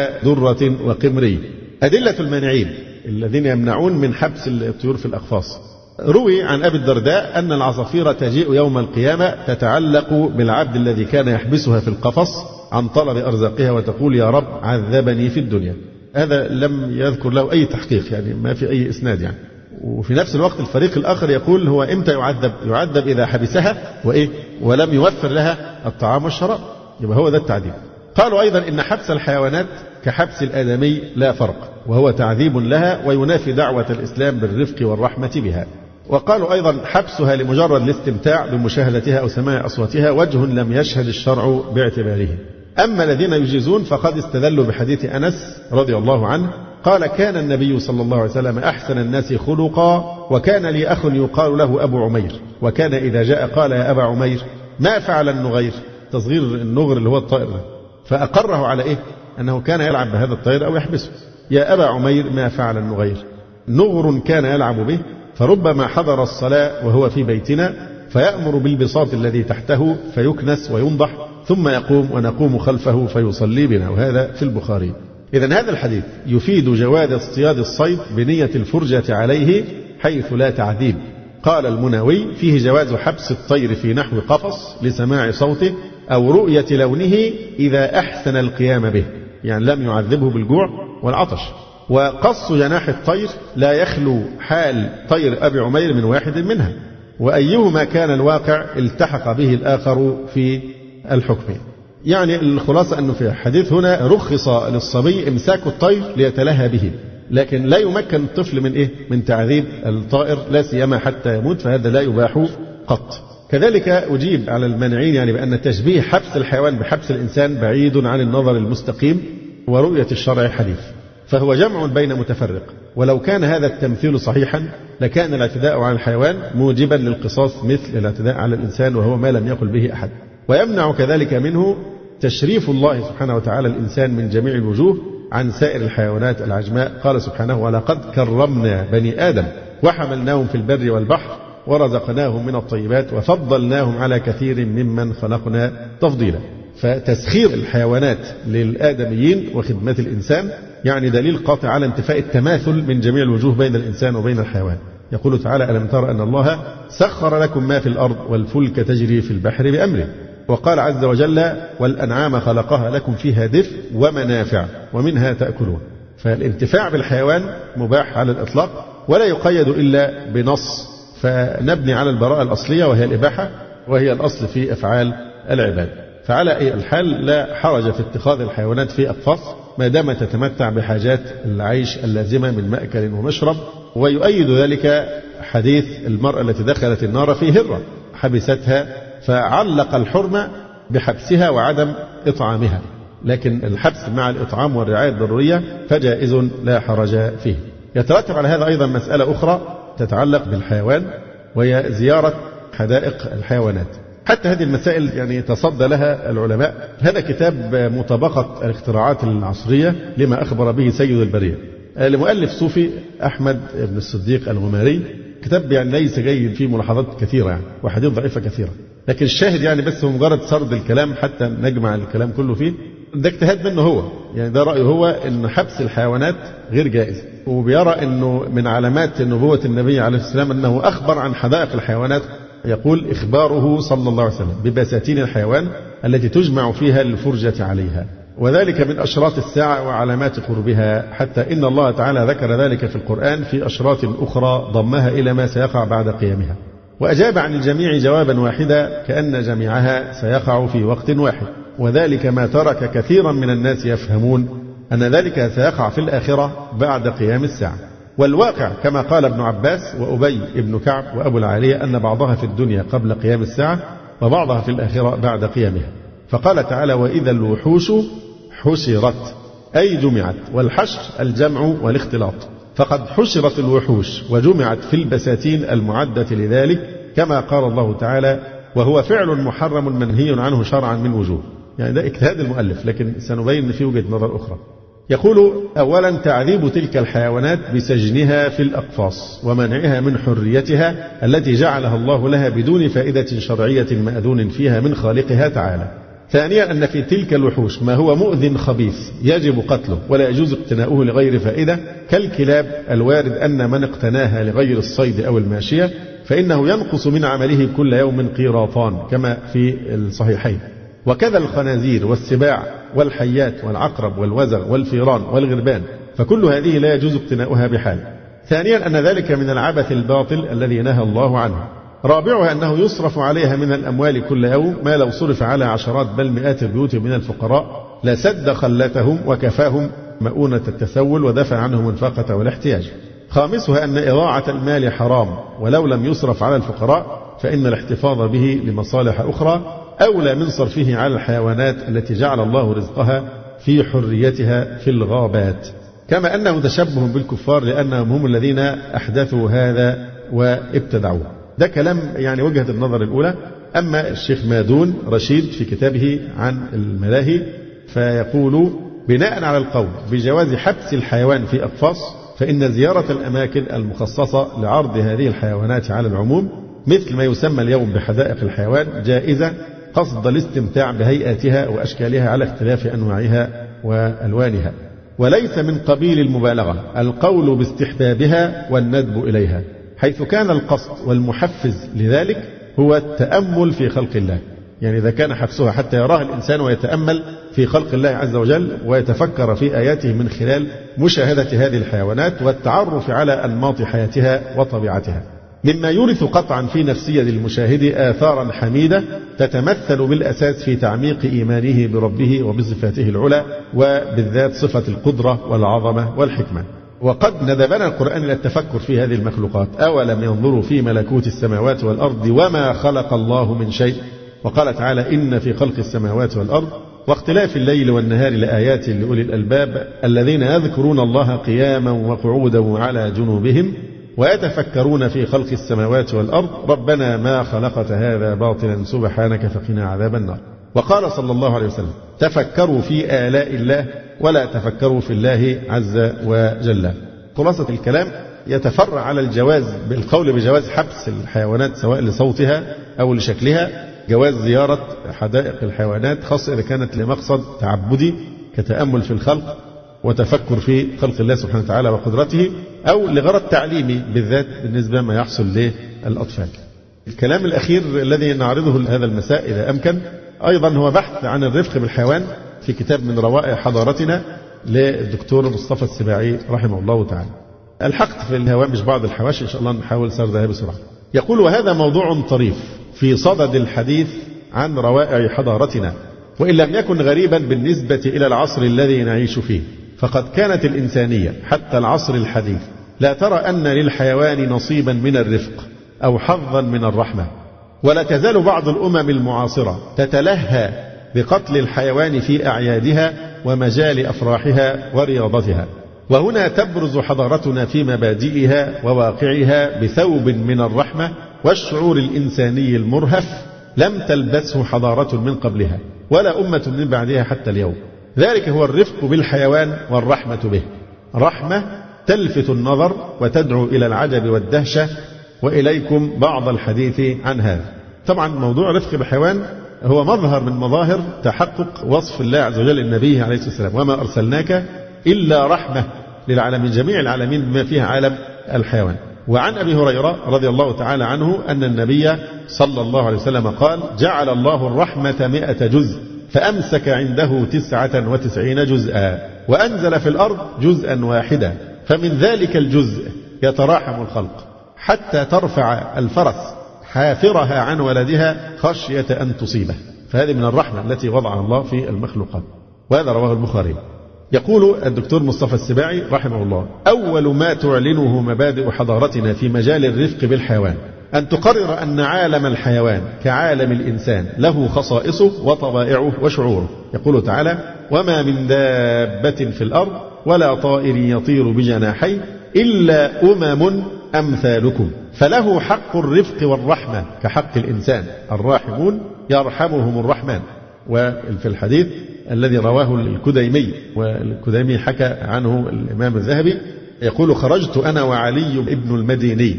كدرة وقمري. أدلة المانعين الذين يمنعون من حبس الطيور في الأقفاص: روي عن أبي الدرداء أن العصافير تجيء يوم القيامة تتعلق بالعبد الذي كان يحبسها في القفص عن طلب أرزاقها، وتقول: يا رب عذبني في الدنيا. هذا لم يذكر له أي تحقيق، يعني ما في أي إسناد يعني. وفي نفس الوقت الفريق الآخر يقول: هو إمتى يعذب؟ يعذب إذا حبسها ولم يوفر لها الطعام والشراب، يبقى هو ده التعذيب. قالوا أيضا إن حبس الحيوانات كحبس الآدمي لا فرق، وهو تعذيب لها وينافي دعوة الإسلام بالرفق والرحمة بها. وقالوا أيضا حبسها لمجرد الاستمتاع بمشاهدتها أو سماع أصواتها وجه لم يشهد الشرع باعتباره. أما الذين يجيزون فقد استدلوا بحديث أنس رضي الله عنه قال: كان النبي صلى الله عليه وسلم أحسن الناس خلقا، وكان لي أخ يقال له أبو عمير، وكان إذا جاء قال: يا أبا عمير ما فعل النغير؟ تصغير النغر اللي هو الطائر ده. فأقره على أنه كان يلعب بهذا الطائر أو يحبسه. يا أبا عمير ما فعل النغير؟ نغر كان يلعب به، فربما حضر الصلاة وهو في بيتنا فيأمر بالبساط الذي تحته فيكنس وينضح، ثم يقوم ونقوم خلفه فيصلي بنا. وهذا في البخاري. إذن هذا الحديث يفيد جواز اصطياد الصيد بنية الفرجة عليه حيث لا تعذيب. قال المناوي: فيه جواز حبس الطير في نحو قفص لسماع صوته أو رؤية لونه إذا أحسن القيام به، يعني لم يعذبه بالجوع والعطش. وقص جناح الطير لا يخلو حال طير أبي عمير من واحد منها، وأيهما كان الواقع التحق به الآخر في الحكم. يعني الخلاصة أنه في الحديث هنا رخص للصبي إمساك الطير ليتلهى به، لكن لا يمكن الطفل من من تعذيب الطائر، لا سيما حتى يموت، فهذا لا يباح قط. كذلك أجيب على المانعين يعني بأن تشبيه حبس الحيوان بحبس الإنسان بعيد عن النظر المستقيم ورؤية الشرع الحديث، فهو جمع بين متفرق. ولو كان هذا التمثيل صحيحا لكان الاعتداء على الحيوان موجبا للقصاص مثل الاعتداء على الإنسان، وهو ما لم يقل به أحد. ويمنع كذلك منه تشريف الله سبحانه وتعالى الإنسان من جميع الوجوه عن سائر الحيوانات العجماء. قال سبحانه: ولقد كرمنا بني آدم وحملناهم في البر والبحر ورزقناهم من الطيبات وفضلناهم على كثير ممن خلقنا تفضيلا. فتسخير الحيوانات للآدميين وخدمة الإنسان يعني دليل قاطع على انتفاء التماثل من جميع الوجوه بين الإنسان وبين الحيوان. يقول تعالى: ألم تر أن الله سخر لكم ما في الأرض والفلك تجري في البحر بأمره. وقال عز وجل: والأنعام خلقها لكم فيها دفء ومنافع ومنها تأكلون. فالانتفاع بالحيوان مباح على الإطلاق ولا يقيد إلا بنص، فنبني على البراءة الأصلية وهي الإباحة، وهي الأصل في أفعال العباد. فعلى أي الحال لا حرج في اتخاذ الحيوانات في أقفاص ما دام تتمتع بحاجات العيش اللازمة من مأكل ومشرب. ويؤيد ذلك حديث المرأة التي دخلت النار في هرة حبستها، فعلق الحرمة بحبسها وعدم إطعامها، لكن الحبس مع الإطعام والرعاية الضرورية فجائز لا حرج فيه. يترتب على هذا أيضا مسألة أخرى تتعلق بالحيوان، وهي زيارة حدائق الحيوانات. حتى هذه المسائل يعني تصدى لها العلماء. هذا كتاب مطابقة الاختراعات العصرية لما أخبر به سيد البرية لمؤلف صوفي أحمد بن الصديق الغماري. كتاب يعني ليس جيد، فيه ملاحظات كثيرة يعني وحديث ضعيفة كثيرة، لكن الشاهد يعني بس هو مجرد سرد الكلام حتى نجمع الكلام كله فيه. ده اجتهاد منه هو، يعني ده رأيه هو إن حبس الحيوانات غير جائز، وبيرى إنه من علامات نبوة النبي عليه الصلاة والسلام أنه أخبر عن حدائق الحيوانات. يقول: إخباره صلى الله عليه وسلم ببساتين الحيوان التي تجمع فيها للفرجة عليها، وذلك من أشراط الساعة وعلامات قربها، حتى إن الله تعالى ذكر ذلك في القرآن في أشراط أخرى ضمها إلى ما سيقع بعد قيامها. وأجاب عن الجميع جوابا واحدا كأن جميعها سيقع في وقت واحد، وذلك ما ترك كثيرا من الناس يفهمون أن ذلك سيقع في الآخرة بعد قيام الساعة. والواقع كما قال ابن عباس وأبي ابن كعب وأبو العالية أن بعضها في الدنيا قبل قيام الساعة وبعضها في الآخرة بعد قيامها. فقال تعالى: وإذا الوحوش حشرت أي جمعت، والحشر الجمع والاختلاط، فقد حشرت الوحوش وجمعت في البساتين المعدة لذلك، كما قال الله تعالى: وهو فعل محرم منهي عنه شرعا من وجوه. يعني ده اجتهاد المؤلف، لكن سنبين أن في وجهة نظر أخرى. يقول: أولا تعذيب تلك الحيوانات بسجنها في الأقفاص ومنعها من حريتها التي جعلها الله لها بدون فائدة شرعية مأذون فيها من خالقها تعالى. ثانيا أن في تلك الوحوش ما هو مؤذٍ خبيث يجب قتله ولا يجوز اقتناؤه لغير فائدة، كالكلاب الوارد أن من اقتناها لغير الصيد أو الماشية فإنه ينقص من عمله كل يوم قيراطان كما في الصحيحين. وكذا الخنازير والسباع والحيات والعقرب والوزغ والفيران والغربان، فكل هذه لا يجوز اقتناؤها بحال. ثانيا أن ذلك من العبث الباطل الذي نهى الله عنه. رابعها أنه يصرف عليها من الأموال كل يوم ما لو صرف على عشرات بل مئات البيوت من الفقراء لسد خلتهم وكفاهم مؤونة التسول ودفع عنهم الفاقة والاحتياج. خامسها أن إضاعة المال حرام، ولو لم يصرف على الفقراء فإن الاحتفاظ به لمصالح أخرى أولى من صرفه على الحيوانات التي جعل الله رزقها في حريتها في الغابات. كما أنه تشبه بالكفار لأنهم هم الذين أحدثوا هذا وابتدعوه. ده كلام يعني وجهة النظر الأولى. أما الشيخ مادون رشيد في كتابه عن الملاهي فيقول: بناء على القول بجواز حبس الحيوان في أقفاص، فإن زيارة الأماكن المخصصة لعرض هذه الحيوانات على العموم مثل ما يسمى اليوم بحدائق الحيوان جائزة قصد الاستمتاع بهيئاتها وأشكالها على اختلاف أنواعها وألوانها، وليس من قبيل المبالغة القول باستحبابها والندب إليها، حيث كان القصد والمحفز لذلك هو التأمل في خلق الله. يعني إذا كان حبسها حتى يراها الإنسان ويتأمل في خلق الله عز وجل ويتفكر في آياته من خلال مشاهدة هذه الحيوانات والتعرف على أنماط حياتها وطبيعتها، مما يورث قطعا في نفسية المشاهد آثارا حميدة تتمثل بالأساس في تعميق إيمانه بربه وبصفاته العلى، وبالذات صفة القدرة والعظمة والحكمة. وقد ندبنا القرآن إلى التفكر في هذه المخلوقات: أولم ينظروا في ملكوت السماوات والأرض وما خلق الله من شيء. وقال تعالى: إن في خلق السماوات والأرض واختلاف الليل والنهار لآيات لأولي الألباب الذين يذكرون الله قياما وقعودا وعلى جنوبهم ويتفكرون في خلق السماوات والأرض ربنا ما خلقت هذا باطلا سبحانك فقنا عذاب النار. وقال صلى الله عليه وسلم تفكروا في آلاء الله ولا تفكروا في الله عز وجل. خلاصة الكلام يتفرع على الجواز بالقول بجواز حبس الحيوانات سواء لصوتها أو لشكلها، جواز زيارة حدائق الحيوانات خاصة إذا كانت لمقصد تعبدي كتأمل في الخلق وتفكر في خلق الله سبحانه وتعالى وقدرته، أو لغرض تعليمي بالذات بالنسبة ما يحصل للأطفال. الكلام الأخير الذي نعرضه هذا المساء إذا أمكن أيضا هو بحث عن الرفق بالحيوان في كتاب من روائع حضارتنا للدكتور مصطفى السباعي رحمه الله تعالى. الحقت في الهوامش بعض الحواشي إن شاء الله نحاول سردها بسرعة. يقول وهذا موضوع طريف في صدد الحديث عن روائع حضارتنا، وإن لم يكن غريبا بالنسبة إلى العصر الذي نعيش فيه، فقد كانت الإنسانية حتى العصر الحديث لا ترى أن للحيوان نصيبا من الرفق أو حظا من الرحمة، ولا تزال بعض الأمم المعاصرة تتلهى بقتل الحيوان في أعيادها ومجال أفراحها ورياضتها. وهنا تبرز حضارتنا في مبادئها وواقعها بثوب من الرحمة والشعور الإنساني المرهف لم تلبسه حضارة من قبلها ولا أمة من بعدها حتى اليوم. ذلك هو الرفق بالحيوان والرحمة به، رحمة تلفت النظر وتدعو إلى العجب والدهشة، وإليكم بعض الحديث عن هذا. طبعا موضوع رفق بالحيوان هو مظهر من مظاهر تحقق وصف الله عز وجل النبي عليه الصلاة والسلام وما أرسلناك إلا رحمة للعالمين، جميع العالمين بما فيها عالم الحيوان. وعن أبي هريرة رضي الله تعالى عنه أن النبي صلى الله عليه وسلم قال جعل الله الرحمة 100 جزء فأمسك عنده 99 جزءا وأنزل في الأرض جزءا واحدا، فمن ذلك الجزء يتراحم الخلق حتى ترفع الفرس حافرها عن ولدها خشية أن تصيبه. فهذه من الرحمة التي وضعها الله في المخلوقات، وهذا رواه البخاري. يقول الدكتور مصطفى السباعي رحمه الله أول ما تعلنه مبادئ حضارتنا في مجال الرفق بالحيوان أن تقرر أن عالم الحيوان كعالم الإنسان له خصائصه وطبائعه وشعوره. يقول تعالى وما من دابة في الأرض ولا طائر يطير بجناحيه إلا أمم أمثالكم فله حق الرفق والرحمة كحق الإنسان، الراحمون يرحمهم الرحمن. وفي الحديث الذي رواه الكديمي، والكديمي حكى عنه الإمام الذهبي، يقول خرجت أنا وعلي ابن المديني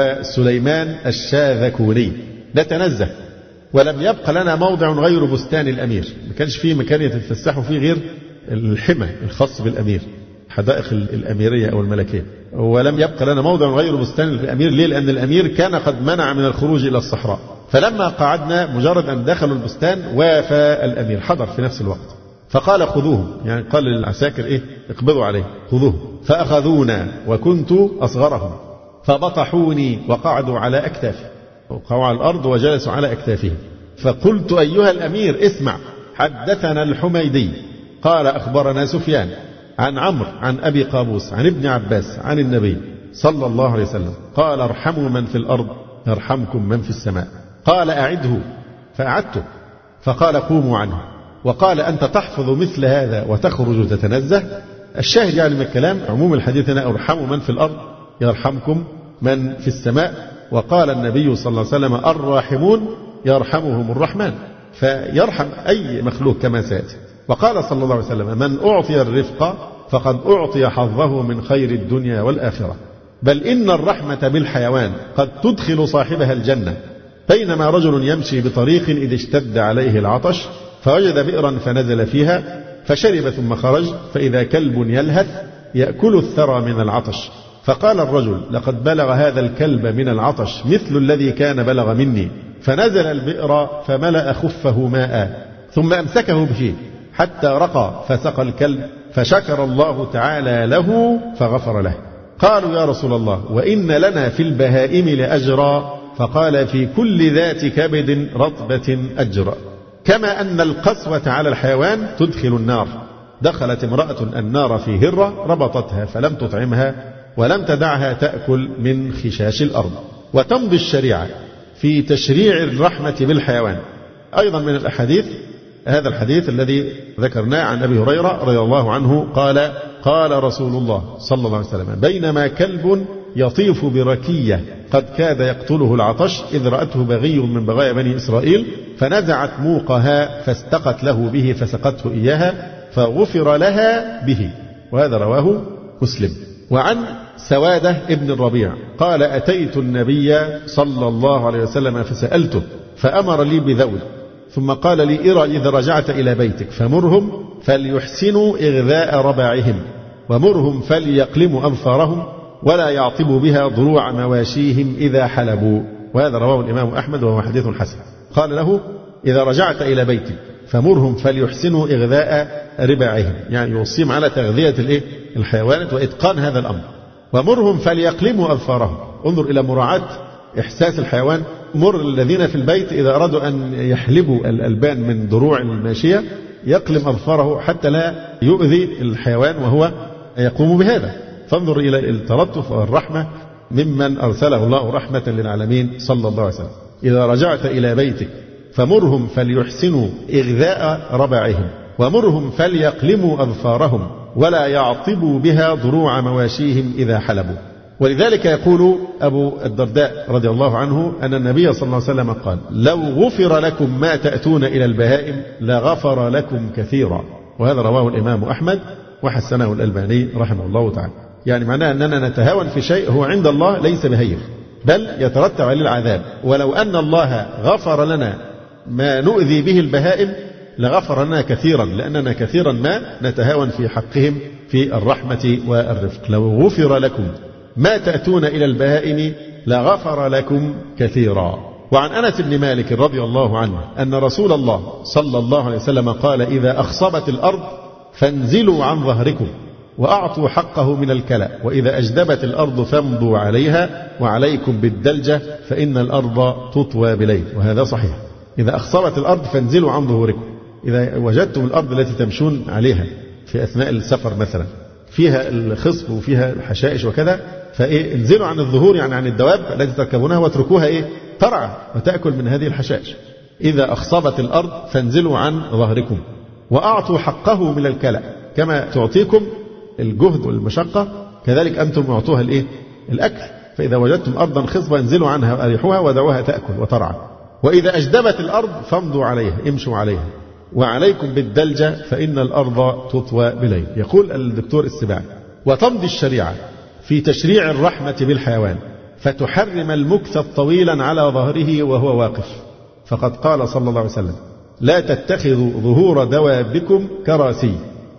وسليمان الشاذكوني نتنزه ولم يبق لنا موضع غير بستان الأمير، ما كانش فيه مكان يتفسحوا فيه غير الحمى الخاص بالأمير، حدائق الأميرية أو الملكية، ولم يبق لنا موضع غير بستان الأمير. ليه؟ لأن الأمير كان قد منع من الخروج إلى الصحراء، فلما قعدنا مجرد أن دخلوا البستان وافى الأمير حضر في نفس الوقت فقال خذوهم، يعني قال للعساكر اقبضوا عليه خذوه، فأخذونا وكنت أصغرهم فبطحوني وقعدوا على أكتافي، وقعوا على الأرض وجلسوا على أكتافهم. فقلت أيها الأمير اسمع، حدثنا الحميدي قال أخبرنا سفيان عن عمرو عن أبي قابوس عن ابن عباس عن النبي صلى الله عليه وسلم قال ارحموا من في الأرض يرحمكم من في السماء. قال أعده فأعدته، فقال قوموا عنه، وقال أنت تحفظ مثل هذا وتخرج تتنزه. الشاهد يعني من الكلام عموم الحديث هنا ارحموا من في الأرض يرحمكم من في السماء. وقال النبي صلى الله عليه وسلم الراحمون يرحمهم الرحمن، فيرحم أي مخلوق كما سيأتي. وقال صلى الله عليه وسلم من أعطي الرفق فقد أعطي حظه من خير الدنيا والآخرة، بل إن الرحمة بالحيوان قد تدخل صاحبها الجنة. بينما رجل يمشي بطريق إذ اشتد عليه العطش فوجد بئرا فنزل فيها فشرب ثم خرج فإذا كلب يلهث يأكل الثرى من العطش، فقال الرجل لقد بلغ هذا الكلب من العطش مثل الذي كان بلغ مني، فنزل البئر فملأ خفه ماء ثم أمسكه به حتى رقى فسقى الكلب فشكر الله تعالى له فغفر له. قالوا يا رسول الله وإن لنا في البهائم لأجرا، فقال في كل ذات كبد رطبة أجر، كما أن القسوة على الحيوان تدخل النار. دخلت امرأة النار في هرة ربطتها فلم تطعمها ولم تدعها تأكل من خشاش الأرض. وتمضي الشريعة في تشريع الرحمة بالحيوان. أيضا من الأحاديث هذا الحديث الذي ذكرناه عن أبي هريرة رضي الله عنه قال قال رسول الله صلى الله عليه وسلم بينما كلب يطيف بركية قد كاد يقتله العطش إذ رأته بغي من بغايا بني إسرائيل فنزعت موقها فاستقت له به فسقته إياها فغفر لها به. وهذا رواه مسلم. وعن سوادة ابن الربيع قال أتيت النبي صلى الله عليه وسلم فسألته فأمر لي بذول ثم قال لي إذا رجعت إلى بيتك فمرهم فليحسنوا إغذاء رباعهم ومرهم فليقلموا أظفارهم ولا يعطبوا بها ضلوع مواشيهم إذا حلبوا. وهذا رواه الإمام أحمد وهو حديث حسن. قال له إذا رجعت إلى بيتك فمرهم فليحسنوا إغذاء رباعهم، يعني يوصيهم على تغذية الحيوانات وإتقان هذا الأمر. ومرهم فليقلموا أظفارهم، انظر إلى مراعاة إحساس الحيوان. مر الذين في البيت إذا أرادوا أن يحلبوا الألبان من ضروع الماشية يقلم أظفاره حتى لا يؤذي الحيوان وهو يقوم بهذا. فانظر إلى التلطف والرحمة ممن أرسله الله رحمة للعالمين صلى الله عليه وسلم. إذا رجعت إلى بيتك فمرهم فليحسنوا إغذاء رباعهم ومرهم فليقلموا أظفارهم ولا يعطبوا بها ضروع مواشيهم إذا حلبوا. ولذلك يقول أبو الدرداء رضي الله عنه أن النبي صلى الله عليه وسلم قال لو غفر لكم ما تأتون إلى البهائم لغفر لكم كثيرا. وهذا رواه الإمام أحمد وحسنه الألباني رحمه الله تعالى. يعني معناه أننا نتهاون في شيء هو عند الله ليس بهين بل يترتب عليه العذاب. ولو أن الله غفر لنا ما نؤذي به البهائم لغفر لنا كثيرا، لأننا كثيرا ما نتهاون في حقهم في الرحمة والرفق. لو غفر لكم ما تأتون إلى البهائم لغفر لكم كثيرا. وعن أنس بن مالك رضي الله عنه أن رسول الله صلى الله عليه وسلم قال إذا أخصبت الأرض فانزلوا عن ظهركم وأعطوا حقه من الكلأ وإذا أجدبت الأرض فامضوا عليها وعليكم بالدلجة فإن الأرض تطوى بليل. وهذا صحيح. إذا أخصبت الأرض فانزلوا عن ظهوركم. إذا وجدتم الأرض التي تمشون عليها في أثناء السفر مثلا فيها الخصب وفيها الحشائش وكذا انزلوا عن الظهور، يعني عن الدواب التي تركبونها واتركوها ترعى وتأكل من هذه الحشائش. إذا أخصبت الأرض فانزلوا عن ظهركم وأعطوا حقه من الكلأ، كما تعطيكم الجهد والمشقة كذلك أنتم أعطوها الأكل. فإذا وجدتم أرضا خصبة انزلوا عنها وأريحوها ودعوها تأكل وترعى. وإذا أجدبت الأرض فامضوا عليها، امشوا عليها. وعليكم بالدلجة فإن الأرض تطوى بليل. يقول الدكتور السباعي وتمضي الشريعة في تشريع الرحمة بالحيوان فتحرم المكث طويلا على ظهره وهو واقف. فقد قال صلى الله عليه وسلم لا تتخذوا ظهور دوابكم كراسي،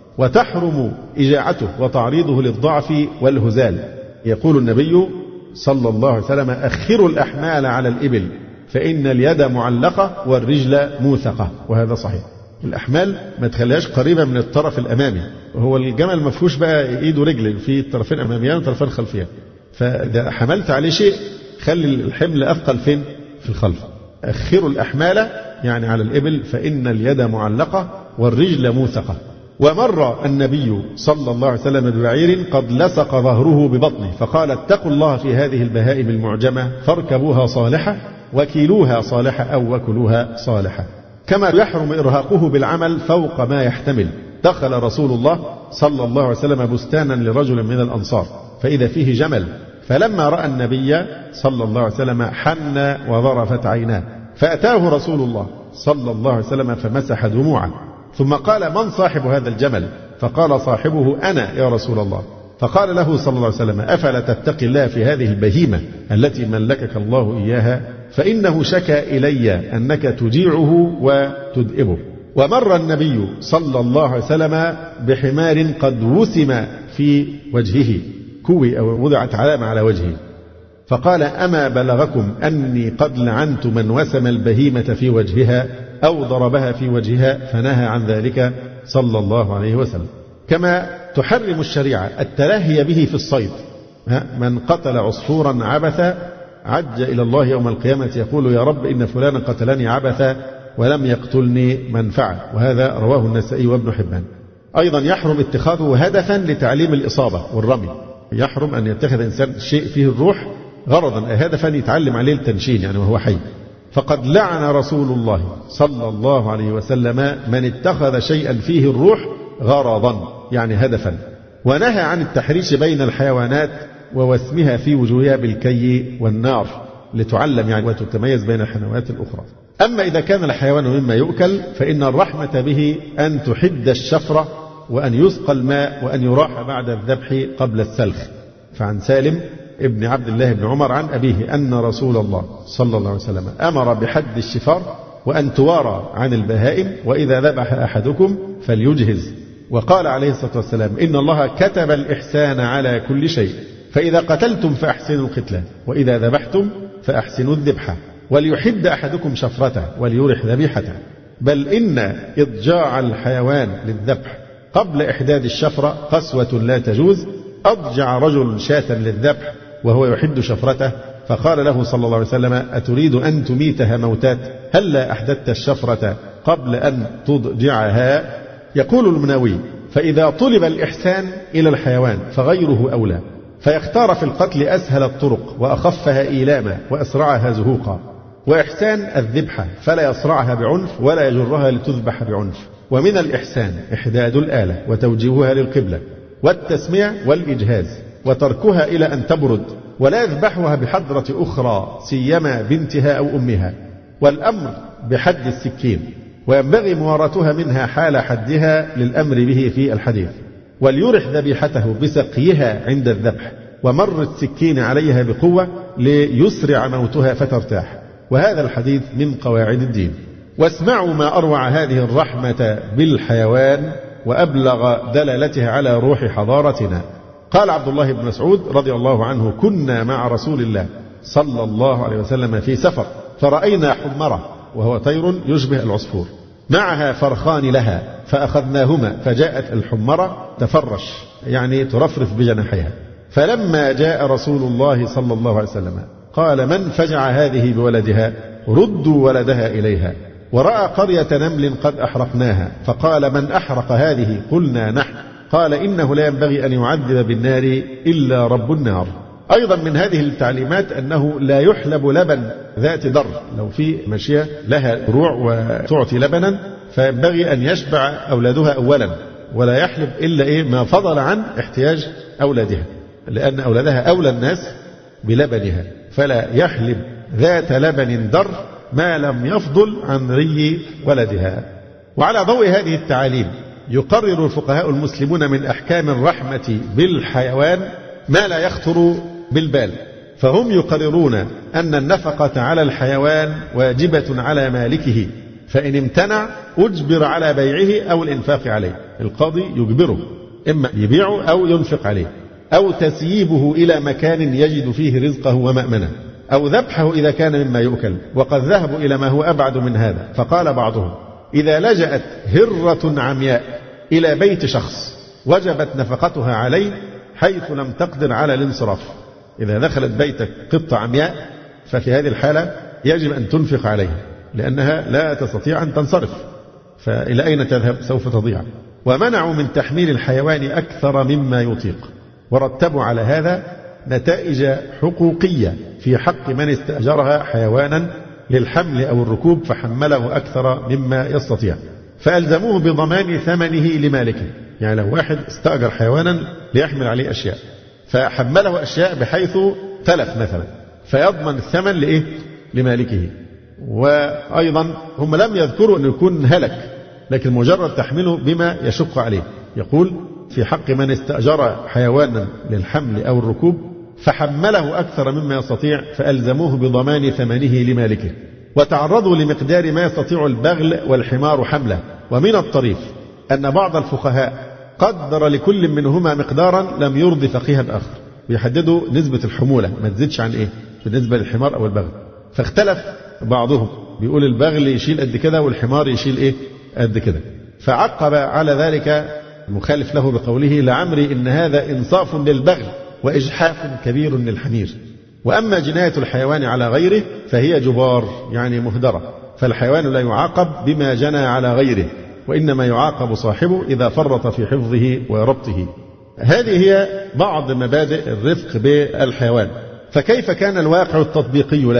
وتحرم إجاعته وتعريضه للضعف والهزال. يقول النبي صلى الله عليه وسلم أخروا الأحمال على الإبل فإن اليد معلقة والرجل موثقة. وهذا صحيح. الأحمال ما تخليهاش قريبة من الطرف الأمامي، وهو الجمل مفهوش بقى إيد ورجل في الطرفين الأماميان والطرفين الخلفيان. فإذا حملت عليه شيء خلي الحمل أثقل فين؟ في الخلف. أخروا الأحمال يعني على الإبل فإن اليد معلقة والرجل موثقة. ومر النبي صلى الله عليه وسلم ببعير قد لصق ظهره ببطنه فقال اتقوا الله في هذه البهائم المعجمة فاركبوها صالحة وكيلوها صالحة أو وكلوها صالحة. كما يحرم إرهاقه بالعمل فوق ما يحتمل. دخل رسول الله صلى الله عليه وسلم بستانا لرجل من الأنصار فإذا فيه جمل، فلما رأى النبي صلى الله عليه وسلم حن وظرفت عيناه، فأتاه رسول الله صلى الله عليه وسلم فمسح دموعه ثم قال من صاحب هذا الجمل؟ فقال صاحبه أنا يا رسول الله. فقال له صلى الله عليه وسلم أفلا تتقي الله في هذه البهيمة التي ملكك الله إياها؟ فإنه شكى إلي أنك تجيعه وتدئبه. ومر النبي صلى الله عليه وسلم بحمار قد وسم في وجهه، كوي أو وضعت علامة على وجهه، فقال أما بلغكم أني قد لعنت من وسم البهيمة في وجهها أو ضربها في وجهها؟ فنهى عن ذلك صلى الله عليه وسلم. كما تحرم الشريعة التلاهي به في الصيد. من قتل عصفورا عبثا عج إلى الله يوم القيامة يقول يا رب إن فلانا قتلني عبثا ولم يقتلني منفعة. وهذا رواه النسائي وابن حبان. أيضا يحرم اتخاذه هدفا لتعليم الإصابة والرمي. يحرم أن يتخذ إنسان شيء فيه الروح غرضا هدفا يتعلم عليه التنشين يعني وهو حي. فقد لعن رسول الله صلى الله عليه وسلم من اتخذ شيئا فيه الروح غرضا يعني هدفا، ونهى عن التحريش بين الحيوانات ووسمها في وجوهها بالكي والنار لتعلم يعني وتتميز بين الحيوانات الأخرى. أما إذا كان الحيوان مما يؤكل فإن الرحمة به أن تحد الشفرة وأن يسقى الماء وأن يراح بعد الذبح قبل السلخ. فعن سالم ابن عبد الله بن عمر عن أبيه أن رسول الله صلى الله عليه وسلم أمر بحد الشفار وأن توارى عن البهائم، وإذا ذبح أحدكم فليجهز. وقال عليه الصلاة والسلام إن الله كتب الإحسان على كل شيء، فإذا قتلتم فأحسنوا القتلة، وإذا ذبحتم فأحسنوا الذبحة، وليحد أحدكم شفرته وليرح ذبيحته. بل إن إضجاع الحيوان للذبح قبل إحداد الشفرة قسوة لا تجوز. أضجع رجل شاة للذبح وهو يحد شفرته، فقال له صلى الله عليه وسلم أتريد أن تميتها موتات؟ هلا أحدثت الشفرة قبل أن تضجعها؟ يقول المناوي فإذا طلب الإحسان إلى الحيوان فغيره أولى، فيختار في القتل أسهل الطرق وأخفها إيلاما وأسرعها زهوقا، وإحسان الذبحة فلا يصرعها بعنف ولا يجرها لتذبح بعنف. ومن الإحسان إحداد الآلة وتوجيهها للقبلة والتسميع والإجهاز، وتركها إلى أن تبرد، ولا يذبحها بحضرة أخرى سيما بنتها أو أمها. والأمر بحد السكين، وينبغي مواراتها منها حال حدها للأمر به في الحديث. وليرح ذبيحته بسقيها عند الذبح ومر السكين عليها بقوة ليسرع موتها فترتاح. وهذا الحديث من قواعد الدين. واسمعوا ما أروع هذه الرحمة بالحيوان وأبلغ دلالتها على روح حضارتنا. قال عبد الله بن مسعود رضي الله عنه كنا مع رسول الله صلى الله عليه وسلم في سفر فرأينا حمرة وهو طير يشبه العصفور معها فرخان لها فأخذناهما، فجاءت الحمرة تفرش يعني ترفرف بجناحيها، فلما جاء رسول الله صلى الله عليه وسلم قال من فجع هذه بولدها؟ ردوا ولدها إليها. ورأى قرية نمل قد أحرقناها فقال من أحرق هذه؟ قلنا نحن. قال إنه لا ينبغي أن يعذب بالنار إلا رب النار. أيضا من هذه التعليمات أنه لا يحلب لبن ذات ضر، لو في ماشية لها روع وتعطي لبنا فينبغي أن يشبع أولادها أولا، ولا يحلب إلا ما فضل عن احتياج أولادها، لأن أولادها أولى الناس بلبنها، فلا يحلب ذات لبن ضر ما لم يفضل عن ري ولدها. وعلى ضوء هذه التعاليم يقرر الفقهاء المسلمون من أحكام الرحمة بالحيوان ما لا يخطر بالبال، فهم يقررون أن النفقة على الحيوان واجبة على مالكه، فإن امتنع أجبر على بيعه أو الإنفاق عليه. القاضي يجبره إما يبيعه أو ينفق عليه، أو تسييبه إلى مكان يجد فيه رزقه ومأمنه، أو ذبحه إذا كان مما يؤكل. وقد ذهبوا إلى ما هو أبعد من هذا، فقال بعضهم إذا لجأت هرة عمياء إلى بيت شخص وجبت نفقتها عليه حيث لم تقدر على الانصراف. إذا دخلت بيتك قطة عمياء ففي هذه الحالة يجب أن تنفق عليها، لأنها لا تستطيع أن تنصرف، فإلى أين تذهب؟ سوف تضيع. ومنعوا من تحميل الحيوان أكثر مما يطيق، ورتبوا على هذا نتائج حقوقية في حق من استأجرها حيوانا للحمل أو الركوب فحمله أكثر مما يستطيع، فألزموه بضمان ثمنه لمالكه. يعني لو واحد استأجر حيوانا ليحمل عليه أشياء فحمله أشياء بحيث تلف مثلا، فيضمن الثمن لمالكه. وأيضا هم لم يذكروا أن يكون هلك، لكن مجرد تحمله بما يشق عليه. يقول في حق من استأجر حيوانا للحمل أو الركوب فحمله أكثر مما يستطيع فألزموه بضمان ثمنه لمالكه. وتعرضوا لمقدار ما يستطيع البغل والحمار حمله. ومن الطريف أن بعض الفقهاء قدر لكل منهما مقدارا لم يرضي فقيها آخر، ويحددوا نسبة الحمولة ما تزيدش عن بالنسبة للحمار أو البغل. فاختلف بعضهم، بيقول البغل يشيل قد كده والحمار يشيل قد كده. فعقب على ذلك المخالف له بقوله لعمري إن هذا إنصاف للبغل وإجحاف كبير للحمير. وأما جناية الحيوان على غيره فهي جبار يعني مهدرة، فالحيوان لا يعاقب بما جنى على غيره، وإنما يعاقب صاحبه إذا فرط في حفظه وربطه. هذه هي بعض مبادئ الرفق بالحيوان. فكيف كان الواقع التطبيقي لها؟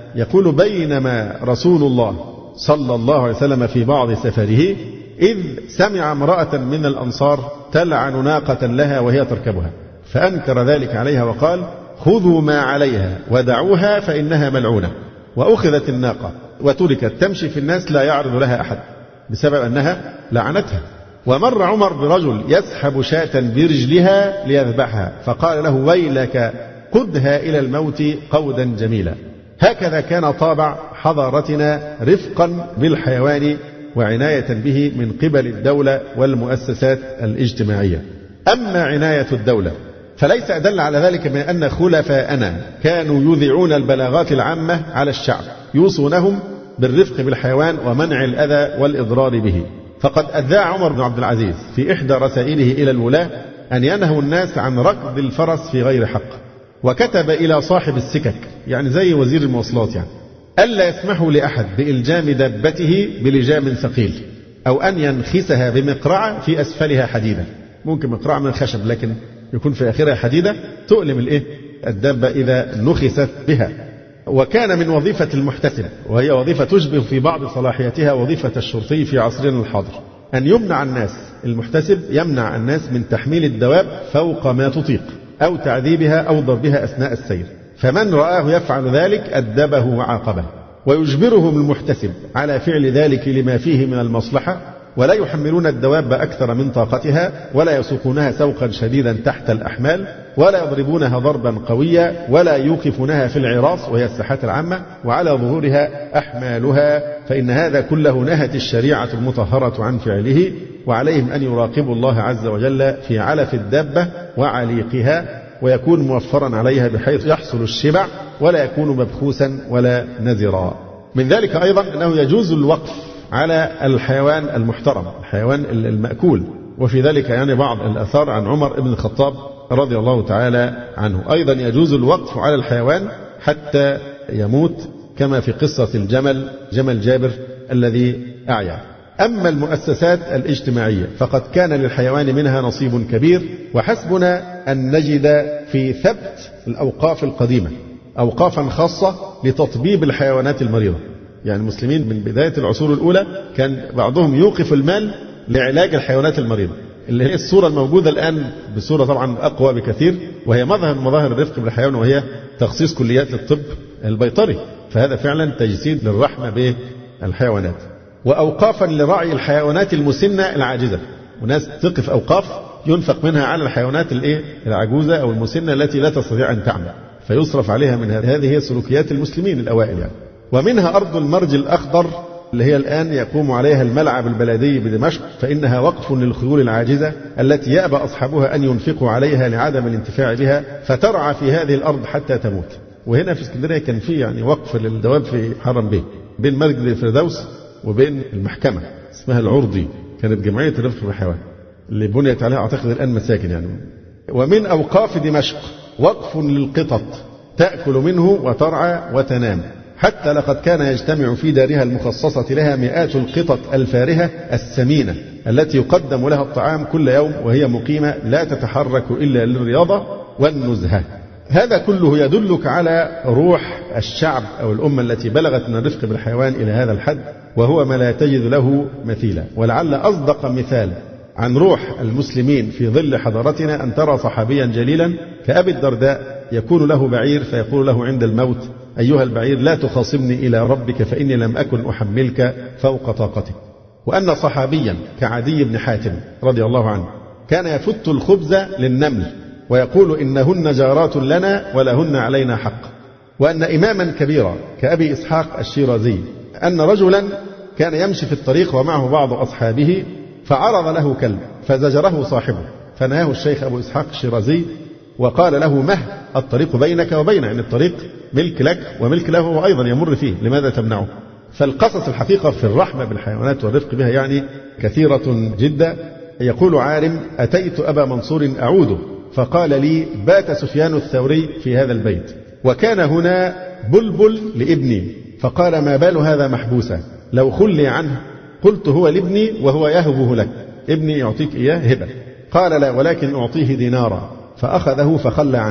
يقول: بينما رسول الله صلى الله عليه وسلم في بعض سفره إذ سمع امرأة من الأنصار تلعن ناقة لها وهي تركبها، فأنكر ذلك عليها وقال: خذوا ما عليها ودعوها فإنها ملعونة. وأخذت الناقة وتركت تمشي في الناس لا يعرض لها أحد بسبب أنها لعنتها. ومر عمر برجل يسحب شاة برجلها ليذبحها، فقال له: ويلك قدها إلى الموت قودا جميلا. هكذا كان طابع حضارتنا رفقا بالحيوان وعناية به من قبل الدولة والمؤسسات الاجتماعية. أما عناية الدولة فليس أدل على ذلك من أن خلفاءنا كانوا يذيعون البلاغات العامة على الشعب يوصونهم بالرفق بالحيوان ومنع الأذى والإضرار به. فقد أذاع عمر بن عبد العزيز في إحدى رسائله إلى الولاة أن ينهوا الناس عن ركض الفرس في غير حق، وكتب إلى صاحب السكك يعني زي وزير المواصلات يعني ألا يسمحوا لأحد بإلجام دابته بلجام ثقيل أو أن ينخسها بمقرعة في أسفلها حديدة. ممكن مقرعة من الخشب لكن يكون في آخرها حديدة تؤلم الدابة إذا نخست بها. وكان من وظيفة المحتسب، وهي وظيفة تشبه في بعض صلاحياتها وظيفة الشرطي في عصرنا الحاضر، أن يمنع الناس، المحتسب يمنع الناس من تحميل الدواب فوق ما تطيق أو تعذيبها أو ضربها أثناء السير، فمن رآه يفعل ذلك أدبه وعاقبه، ويجبرهم المحتسب على فعل ذلك لما فيه من المصلحة، ولا يحملون الدواب أكثر من طاقتها، ولا يسوقونها سوقا شديدا تحت الأحمال، ولا يضربونها ضربا قويا، ولا يوقفونها في العراس وهي الساحات العامة وعلى ظهورها أحمالها، فإن هذا كله نهت الشريعة المطهرة عن فعله، وعليهم أن يراقبوا الله عز وجل في علف الدابة وعليقها، ويكون موفرا عليها بحيث يحصل الشبع ولا يكون مبخوسا ولا نزرا. من ذلك أيضا أنه يجوز الوقف على الحيوان المحترم، الحيوان المأكول، وفي ذلك يعني بعض الآثار عن عمر بن الخطاب رضي الله تعالى عنه. أيضا يجوز الوقف على الحيوان حتى يموت كما في قصة الجمل، جمل جابر الذي أعيا. أما المؤسسات الاجتماعية فقد كان للحيوان منها نصيب كبير، وحسبنا أن نجد في ثبت الأوقاف القديمة أوقافا خاصة لتطبيب الحيوانات المريضة. يعني المسلمين من بداية العصور الأولى كان بعضهم يوقف المال لعلاج الحيوانات المريضة، اللي هي الصورة الموجودة الآن بصورة طبعا أقوى بكثير، وهي مظهر من مظاهر الرفق بالحيوان، وهي تخصيص كليات للطب البيطري، فهذا فعلا تجسيد للرحمة بالحيوانات. وأوقافا لرعي الحيوانات المسنة العاجزة، وناس تقف أوقاف ينفق منها على الحيوانات العجوزة أو المسنة التي لا تستطيع أن تعمل، فيصرف عليها من هذه هي سلوكيات المسلمين الأوائل يعني. ومنها أرض المرج الأخضر اللي هي الآن يقوم عليها الملعب البلدي بدمشق، فإنها وقف للخيول العاجزة التي يأبى أصحابها أن ينفقوا عليها لعدم الانتفاع بها، فترعى في هذه الأرض حتى تموت. وهنا في اسكندرية كان في يعني وقف للدواب في حرم بيه بين مسجد الفردوس وبين المحكمة اسمها العرضي، كانت جمعية الرفق بالحيوان اللي بنيت عليها أعتقد الآن مساكن يعني. ومن أوقاف دمشق وقف للقطط تأكل منه وترعى وتنام، حتى لقد كان يجتمع في دارها المخصصة لها مئات القطط الفارهة السمينة التي يقدم لها الطعام كل يوم وهي مقيمة لا تتحرك إلا للرياضة والنزهة. هذا كله يدلك على روح الشعب أو الأمة التي بلغت من الرفق بالحيوان إلى هذا الحد، وهو ما لا تجد له مثيلا. ولعل أصدق مثال عن روح المسلمين في ظل حضارتنا أن ترى صحابيا جليلا كأبي الدرداء يكون له بعير فيقول له عند الموت: أيها البعير لا تخاصمني إلى ربك فإني لم أكن أحملك فوق طاقتك. وأن صحابيا كعدي بن حاتم رضي الله عنه كان يفت الخبز للنمل ويقول: إنهن جارات لنا ولهن علينا حق. وأن إماما كبيرا كأبي إسحاق الشيرازي أن رجلا كان يمشي في الطريق ومعه بعض أصحابه فعرض له كلب فزجره صاحبه، فنهاه الشيخ أبو إسحاق الشيرازي وقال له: مه الطريق بينك وبين، يعني الطريق ملك لك وملك له هو أيضا يمر فيه، لماذا تمنعه؟ فالقصص الحقيقة في الرحمة بالحيوانات والرفق بها يعني كثيرة جدا. يقول عالم: أتيت أبا منصور أعوده فقال لي: بات سفيان الثوري في هذا البيت وكان هنا بلبل لابني، فقال: ما بال هذا محبوسا؟ لو خلي عنه. قلت: هو لابني وهو يهبه لك، ابني يعطيك إياه هبة. قال: لا، ولكن أعطيه دينارا. فأخذه فخلى عنه،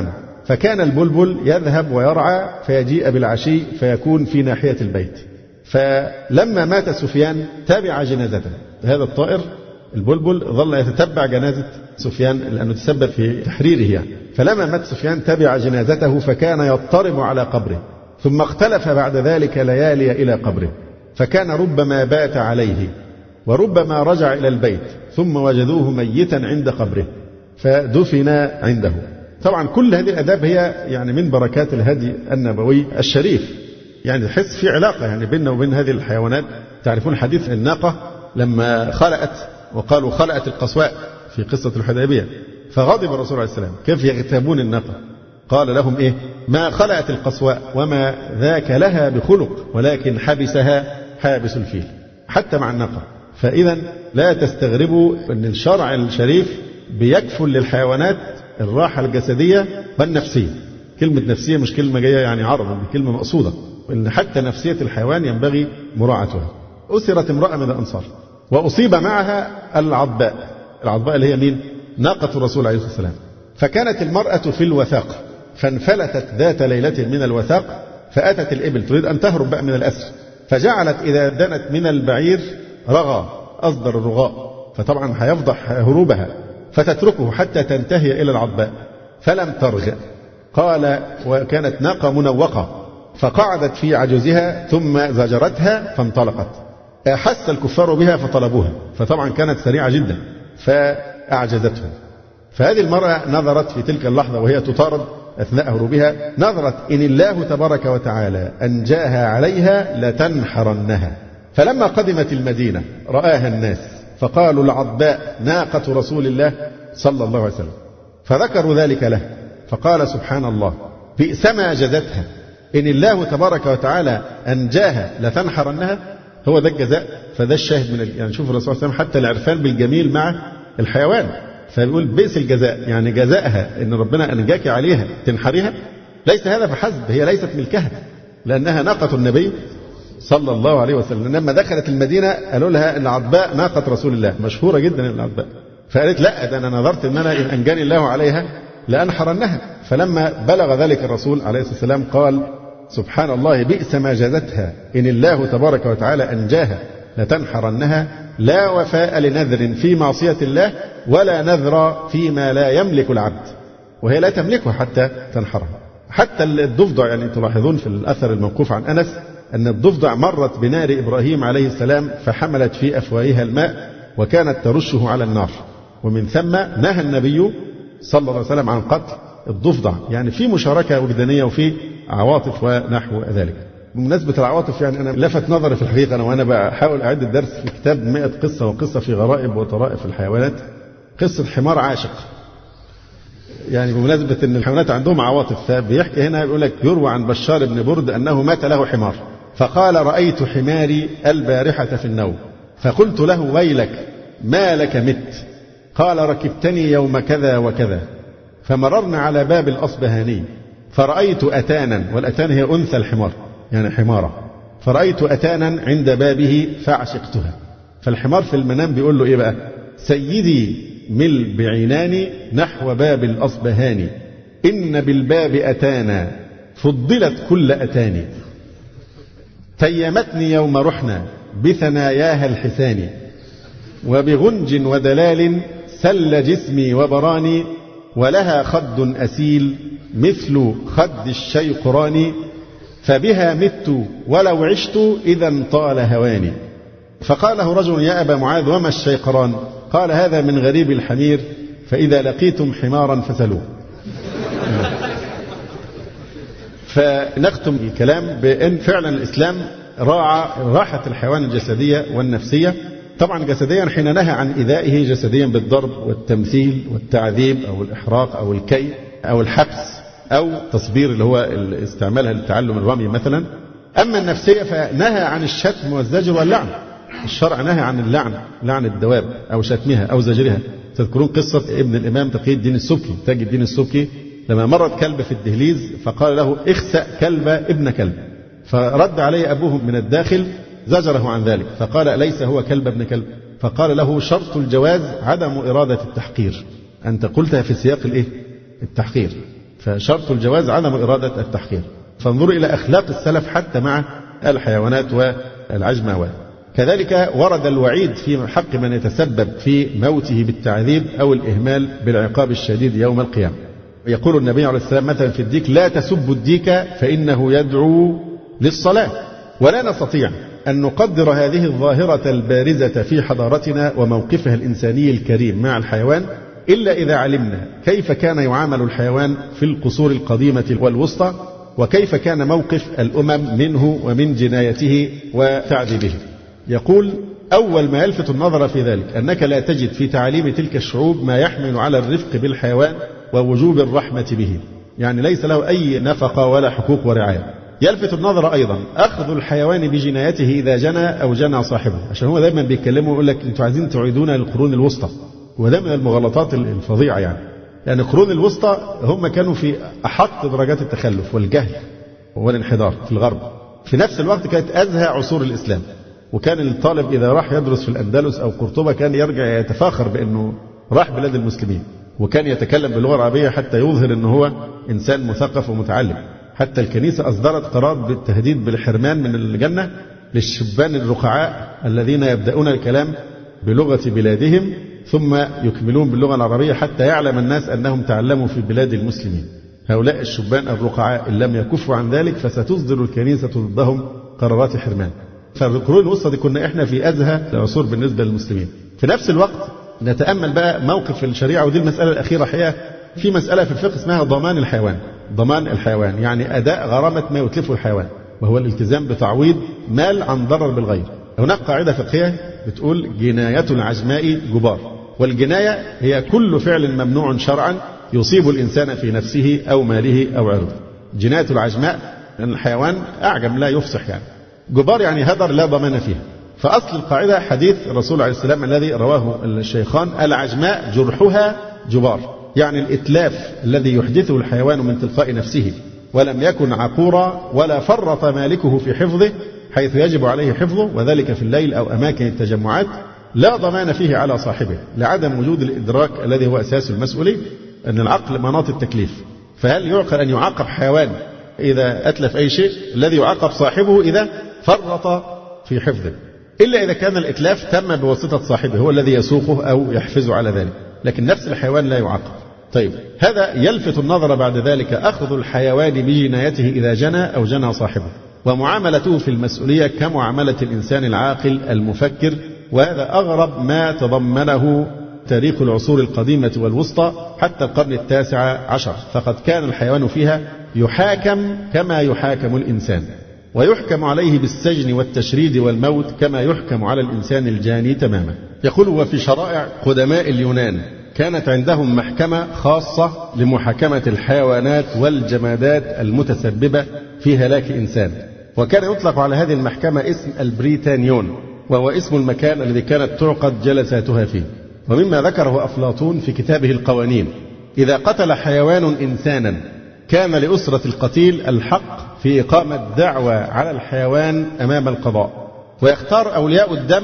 فكان البلبل يذهب ويرعى فيجيء بالعشي فيكون في ناحية البيت. فلما مات سفيان تبع جنازته. هذا الطائر البلبل ظل يتتبع جنازة سفيان لأنه تسبب في تحريره يعني. فلما مات سفيان تبع جنازته فكان يضطرب على قبره، ثم اختلف بعد ذلك ليالي إلى قبره، فكان ربما بات عليه وربما رجع إلى البيت ثم وجدوه ميتا عند قبره فدفن عنده. طبعا كل هذه الآداب هي يعني من بركات الهدي النبوي الشريف. يعني تحس في علاقة يعني بيننا وبين هذه الحيوانات. تعرفون حديث الناقة لما خلأت وقالوا خلأت القصواء في قصة الحديبية، فغضب الرسول عليه السلام كيف يغتابون الناقة. قال لهم إيه؟ ما خلأت القصواء وما ذاك لها بخلق ولكن حبسها حابس الفيل. حتى مع الناقة. فإذا لا تستغربوا أن الشرع الشريف بيكفل للحيوانات الراحة الجسدية والنفسية. كلمة نفسية مش كلمة جاية يعني عرض، كلمة مقصودة، إن حتى نفسية الحيوان ينبغي مراعاتها. أسرت امرأة من الأنصار وأصيب معها العضباء. العضباء اللي هي مين؟ ناقة الرسول عليه الصلاة والسلام. فكانت المرأة في الوثاق فانفلتت ذات ليلة من الوثاق فأتت الإبل تريد أن تهرب بقى من الأسر، فجعلت إذا دنت من البعير رغى، أصدر الرغاء، فطبعا هيفضح هروبها، فتتركه حتى تنتهي إلى العضباء فلم ترجع. قال وكانت ناقة منوقة فقعدت في عجوزها ثم زجرتها فانطلقت. أحس الكفار بها فطلبوها، فطبعا كانت سريعة جدا فأعجزتهم. فهذه المرأة نظرت في تلك اللحظة وهي تطارد أثناء هروبها، نظرت إن الله تبارك وتعالى أنجاها عليها لتنحرنها. فلما قدمت المدينة رآها الناس فقالوا العضباء ناقة رسول الله صلى الله عليه وسلم، فذكروا ذلك له فقال سبحان الله بئس ما جزتها إن الله تبارك وتعالى أنجاها لتنحرنها. هو ده الجزاء. فده الشاهد من يعني شوف الرسول صلى الله عليه وسلم حتى العرفان بالجميل مع الحيوان، فبيقول بئس الجزاء يعني جزاءها إن ربنا أنجاك عليها تنحريها. ليس هذا فحسب، هي ليست ملكها لأنها ناقة النبي صلى الله عليه وسلم. لما دخلت المدينة قالوا لها العضباء ناقة رسول الله، مشهورة جدا العضباء، فقالت لا ده أنا نظرت إن أنا إن أنجاني الله عليها لأنحرنها. فلما بلغ ذلك الرسول عليه الصلاة والسلام قال سبحان الله بئس ما جزتها إن الله تبارك وتعالى أنجاها لتنحرنها، لا وفاء لنذر في معصية الله ولا نذر فيما لا يملك العبد، وهي لا تملكه حتى تنحرها. حتى الضفدع يعني تلاحظون في الأثر الموقوف عن أنس أن الضفدع مرت بنار إبراهيم عليه السلام فحملت في أفواهها الماء وكانت ترشه على النار، ومن ثم نهى النبي صلى الله عليه وسلم عن قتل الضفدع. يعني في مشاركة وجدانية وفي عواطف ونحو ذلك. بمناسبة العواطف يعني أنا لفت نظري في الحقيقة أنا وأنا بحاول أعد الدرس في كتاب 100 قصة وقصة في غرائب وطرائف الحيوانات، قصة حمار عاشق. يعني بمناسبة أن الحيوانات عندهم عواطف، فبيحكي هنا يقول لك يروى عن بشار بن برد أنه مات له حمار فقال رأيت حماري البارحة في النوم فقلت له ويلك ما لك مت؟ قال ركبتني يوم كذا وكذا فمررنا على باب الأصبهاني فرأيت أتانا، والأتان هي أنثى الحمار يعني حمارة، فرأيت أتانا عند بابه فعشقتها. فالحمار في المنام بيقول له إيه بقى؟ سيدي مل بعناني نحو باب الأصبهاني إن بالباب أتانا فضلت كل أتاني تيمتني يوم رحنا بثناياها الحسان وبغنج ودلال سل جسمي وبراني ولها خد أسيل مثل خد الشيقران فبها مت ولو عشت إذا طال هواني. فقال له رجل يا أبا معاذ وما الشيقران؟ قال هذا من غريب الحمير فإذا لقيتم حمارا فسلوه. فنختم الكلام بأن فعلا الإسلام راعى راحة الحيوان الجسدية والنفسية. طبعا جسديا حين نهى عن إيذائه جسديا بالضرب والتمثيل والتعذيب أو الإحراق أو الكي أو الحبس أو تصبير اللي هو استعمالها للتعلم الرمي مثلا. أما النفسية فنهى عن الشتم والزجر واللعن. الشرع نهى عن اللعن، لعن الدواب أو شتمها أو زجرها. تذكرون قصة ابن الإمام تقي الدين السبكي، تاج الدين السبكي، لما مرت كلب في الدهليز فقال له اخسأ كلب ابن كلب، فرد عليه أبوه من الداخل زجره عن ذلك فقال أليس هو كلب ابن كلب؟ فقال له شرط الجواز عدم إرادة التحقير، أنت قلتها في سياق التحقير، فشرط الجواز عدم إرادة التحقير. فانظروا إلى أخلاق السلف حتى مع الحيوانات والعجماوات. كذلك ورد الوعيد في حق من يتسبب في موته بالتعذيب أو الإهمال بالعقاب الشديد يوم القيامة. يقول النبي عليه السلام مثلا في الديك: لا تسبوا الديك فإنه يدعو للصلاة. ولا نستطيع أن نقدر هذه الظاهرة البارزة في حضارتنا وموقفها الإنساني الكريم مع الحيوان إلا إذا علمنا كيف كان يعامل الحيوان في القصور القديمة والوسطى، وكيف كان موقف الأمم منه ومن جنايته وتعذيبه. يقول: أول ما يلفت النظر في ذلك أنك لا تجد في تعاليم تلك الشعوب ما يحمل على الرفق بالحيوان ووجوب الرحمة به، يعني ليس له أي نفقة ولا حقوق ورعاية. يلفت النظر أيضا أخذ الحيوان بجنايته إذا جنى أو جنى صاحبه، عشان هو دايما بيتكلموا ويقول لك أنتوا عايزين تعيدونا للقرون الوسطى، وده من المغالطات الفظيعة يعني. لأن القرون الوسطى هم كانوا في أحط درجات التخلف والجهل والانحدار في الغرب. في نفس الوقت كانت أزهى عصور الإسلام، وكان الطالب إذا راح يدرس في الأندلس أو قرطبة كان يرجع يتفاخر بأنه راح بلاد المسلمين، وكان يتكلم باللغة العربية حتى يظهر أنه هو إنسان مثقف ومتعلم. حتى الكنيسة أصدرت قرار بالتهديد بالحرمان من الجنة للشبان الرقعاء الذين يبدأون الكلام بلغة بلادهم ثم يكملون باللغة العربية حتى يعلم الناس أنهم تعلموا في بلاد المسلمين. هؤلاء الشبان الرقعاء إن لم يكفوا عن ذلك فستصدر الكنيسة ضدهم قرارات حرمان. فالقرون الوسطى دي كنا إحنا في أزهى العصور بالنسبة للمسلمين. في نفس الوقت نتأمل بقى موقف الشريعة، ودي المسألة الأخيرة حقيقة. في مسألة في الفقه اسمها ضمان الحيوان. ضمان الحيوان يعني أداء غرامة ما يتلفه الحيوان، وهو الالتزام بتعويض مال عن ضرر بالغير. هناك قاعدة فقهية بتقول: جناية العجماء جبار. والجناية هي كل فعل ممنوع شرعا يصيب الإنسان في نفسه أو ماله أو عرضه. جناية العجماء لأن الحيوان أعجم لا يفصح يعني. جبار يعني هدر لا ضمان فيها. فأصل القاعدة حديث الرسول عليه السلام الذي رواه الشيخان: العجماء جرحها جبار، يعني الإتلاف الذي يحدثه الحيوان من تلقاء نفسه ولم يكن عقورا ولا فرط مالكه في حفظه حيث يجب عليه حفظه، وذلك في الليل أو أماكن التجمعات، لا ضمان فيه على صاحبه لعدم وجود الإدراك الذي هو أساس المسؤولية، أن العقل مناط التكليف. فهل يعقل أن يعاقب حيوان إذا أتلف أي شيء؟ الذي يعاقب صاحبه إذا فرط في حفظه، إلا إذا كان الإتلاف تم بواسطة صاحبه هو الذي يسوقه أو يحفزه على ذلك، لكن نفس الحيوان لا يعاقب. طيب، هذا يلفت النظر بعد ذلك أخذ الحيوان بجنايته إذا جنى أو جنى صاحبه، ومعاملته في المسؤولية كمعاملة الإنسان العاقل المفكر. وهذا أغرب ما تضمنه تاريخ العصور القديمة والوسطى حتى القرن 19، فقد كان الحيوان فيها يحاكم كما يحاكم الإنسان، ويحكم عليه بالسجن والتشريد والموت كما يحكم على الإنسان الجاني تماما. يقول: وفي شرائع قدماء اليونان كانت عندهم محكمة خاصة لمحاكمة الحيوانات والجمادات المتسببة في هلاك إنسان، وكان يطلق على هذه المحكمة اسم البريتانيون، وهو اسم المكان الذي كانت تعقد جلساتها فيه. ومما ذكره أفلاطون في كتابه القوانين: إذا قتل حيوان إنسانا كان لأسرة القتيل الحق في إقامة دعوى على الحيوان أمام القضاء، ويختار أولياء الدم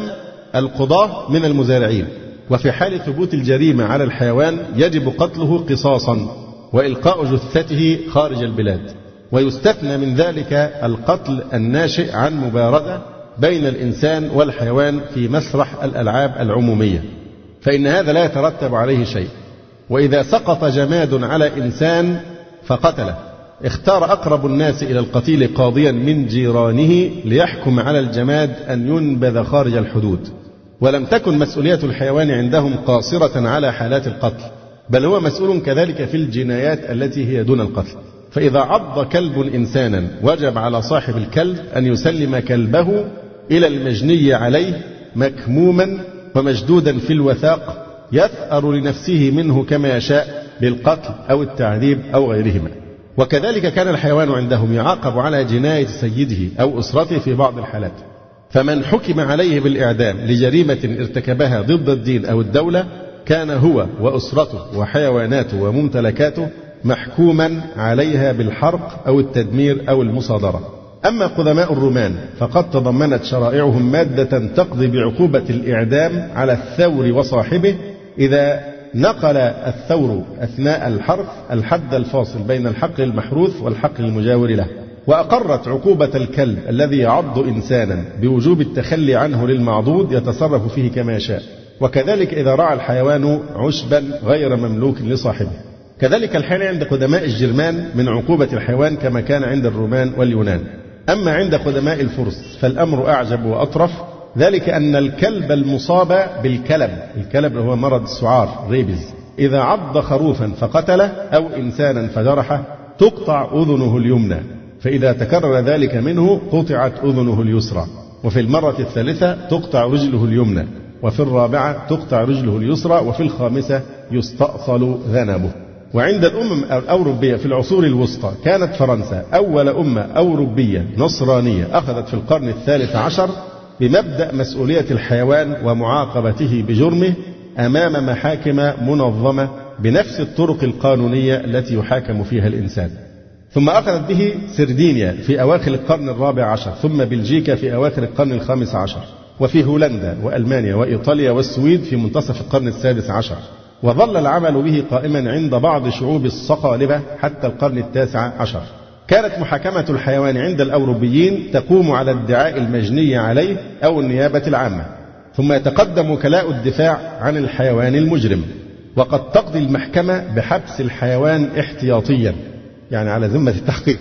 القضاة من المزارعين، وفي حال ثبوت الجريمة على الحيوان يجب قتله قصاصا وإلقاء جثته خارج البلاد، ويستثنى من ذلك القتل الناشئ عن مبارزة بين الإنسان والحيوان في مسرح الألعاب العمومية، فإن هذا لا يترتب عليه شيء. وإذا سقط جماد على إنسان فقتله اختار أقرب الناس إلى القتيل قاضيا من جيرانه ليحكم على الجماد أن ينبذ خارج الحدود. ولم تكن مسؤولية الحيوان عندهم قاصرة على حالات القتل، بل هو مسؤول كذلك في الجنايات التي هي دون القتل. فإذا عض كلب إنسانا وجب على صاحب الكلب أن يسلم كلبه إلى المجني عليه مكموما ومشدودا في الوثاق يثأر لنفسه منه كما يشاء بالقتل أو التعذيب أو غيرهما. وكذلك كان الحيوان عندهم يعاقب على جناية سيده أو أسرته في بعض الحالات. فمن حكم عليه بالإعدام لجريمة ارتكبها ضد الدين أو الدولة كان هو وأسرته وحيواناته وممتلكاته محكوما عليها بالحرق أو التدمير أو المصادرة. أما قدماء الرومان فقد تضمنت شرائعهم مادة تقضي بعقوبة الإعدام على الثور وصاحبه إذا نقل الثور أثناء الحرث الحد الفاصل بين الحقل المحروث والحقل المجاور له، وأقرت عقوبة الكلب الذي يعض إنسانا بوجوب التخلي عنه للمعضود يتصرف فيه كما يشاء، وكذلك إذا رعى الحيوان عشبا غير مملوك لصاحبه. كذلك الحال عند قدماء الجرمان من عقوبة الحيوان كما كان عند الرومان واليونان. أما عند قدماء الفرس فالأمر أعجب وأطرف، ذلك أن الكلب المصاب بالكلب، الكلب هو مرض السعار ريبز، إذا عض خروفا فقتله أو إنسانا فجرحه تقطع أذنه اليمنى، فإذا تكرر ذلك منه قطعت أذنه اليسرى، وفي المرة الثالثة تقطع رجله اليمنى، وفي الرابعة تقطع رجله اليسرى، وفي الخامسة يستأصل ذنبه. وعند الأمم الأوروبية في العصور الوسطى كانت فرنسا أول أمة أوروبية نصرانية أخذت في القرن الثالث عشر بمبدأ مسؤولية الحيوان ومعاقبته بجرمه أمام محاكم منظمة بنفس الطرق القانونية التي يحاكم فيها الإنسان. ثم أخذت به سردينيا في أواخر القرن الرابع عشر، ثم بلجيكا في أواخر القرن الخامس عشر، وفي هولندا وألمانيا وإيطاليا والسويد في منتصف القرن السادس عشر، وظل العمل به قائما عند بعض شعوب الصقالبة حتى القرن التاسع عشر. كانت محاكمة الحيوان عند الأوروبيين تقوم على ادعاء المجني عليه أو النيابة العامة، ثم يتقدم وكلاء الدفاع عن الحيوان المجرم، وقد تقضي المحكمة بحبس الحيوان احتياطيا، يعني على ذمة التحقيق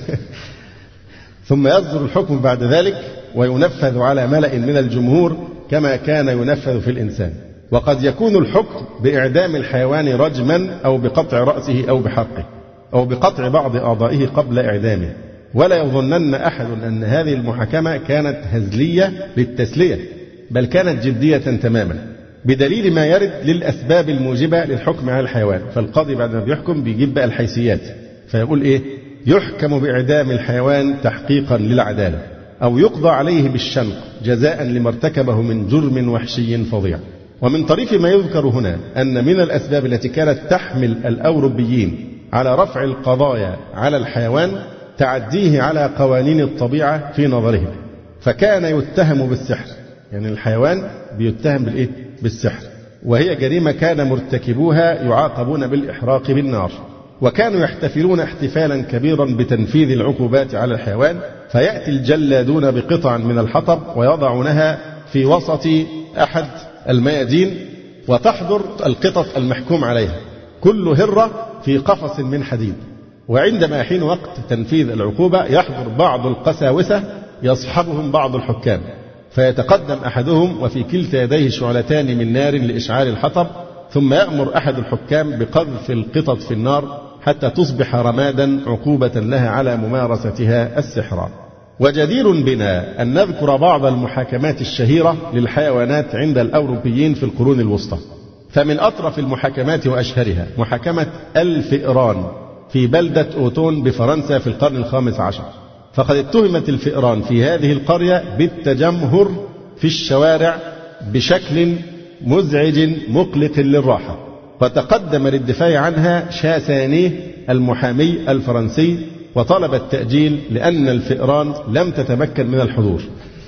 ثم يصدر الحكم بعد ذلك وينفذ على ملأ من الجمهور كما كان ينفذ في الإنسان. وقد يكون الحكم بإعدام الحيوان رجما أو بقطع رأسه أو بحرقه أو بقطع بعض أعضائه قبل إعدامه. ولا يظنن أحد أن هذه المحاكمة كانت هزلية للتسلية، بل كانت جدية تماما، بدليل ما يرد للأسباب الموجبة للحكم على الحيوان. فالقاضي بعد ما بيحكم بيجيب بقى الحيثيات، فيقول إيه؟ يحكم بإعدام الحيوان تحقيقا للعدالة، أو يقضى عليه بالشنق جزاء لما ارتكبه من جرم وحشي فظيع. ومن طريف ما يذكر هنا أن من الأسباب التي كانت تحمل الأوروبيين على رفع القضايا على الحيوان تعديه على قوانين الطبيعة في نظرهم، فكان يتهم بالسحر، يعني الحيوان بيتهم بالإيه؟ بالسحر، وهي جريمة كان مرتكبوها يعاقبون بالإحراق بالنار. وكانوا يحتفلون احتفالا كبيرا بتنفيذ العقوبات على الحيوان، فيأتي الجلادون بقطع من الحطب ويضعونها في وسط أحد الميادين، وتحضر القطط المحكوم عليها كل هرة في قفص من حديد. وعندما يحين وقت تنفيذ العقوبة يحضر بعض القساوسة يصحبهم بعض الحكام، فيتقدم أحدهم وفي كلتا يديه شعلتان من نار لإشعال الحطب، ثم يأمر أحد الحكام بقذف القطط في النار حتى تصبح رمادا عقوبة لها على ممارستها السحر. وجدير بنا أن نذكر بعض المحاكمات الشهيرة للحيوانات عند الأوروبيين في القرون الوسطى. فمن أطرف المحاكمات وأشهرها محاكمة الفئران في بلدة أوتون بفرنسا في القرن الخامس عشر، فقد اتهمت الفئران في هذه القرية بالتجمهر في الشوارع بشكل مزعج مقلق للراحة، فتقدم للدفاع عنها شاسانيه المحامي الفرنسي وطلب التأجيل لأن الفئران لم تتمكن من الحضور.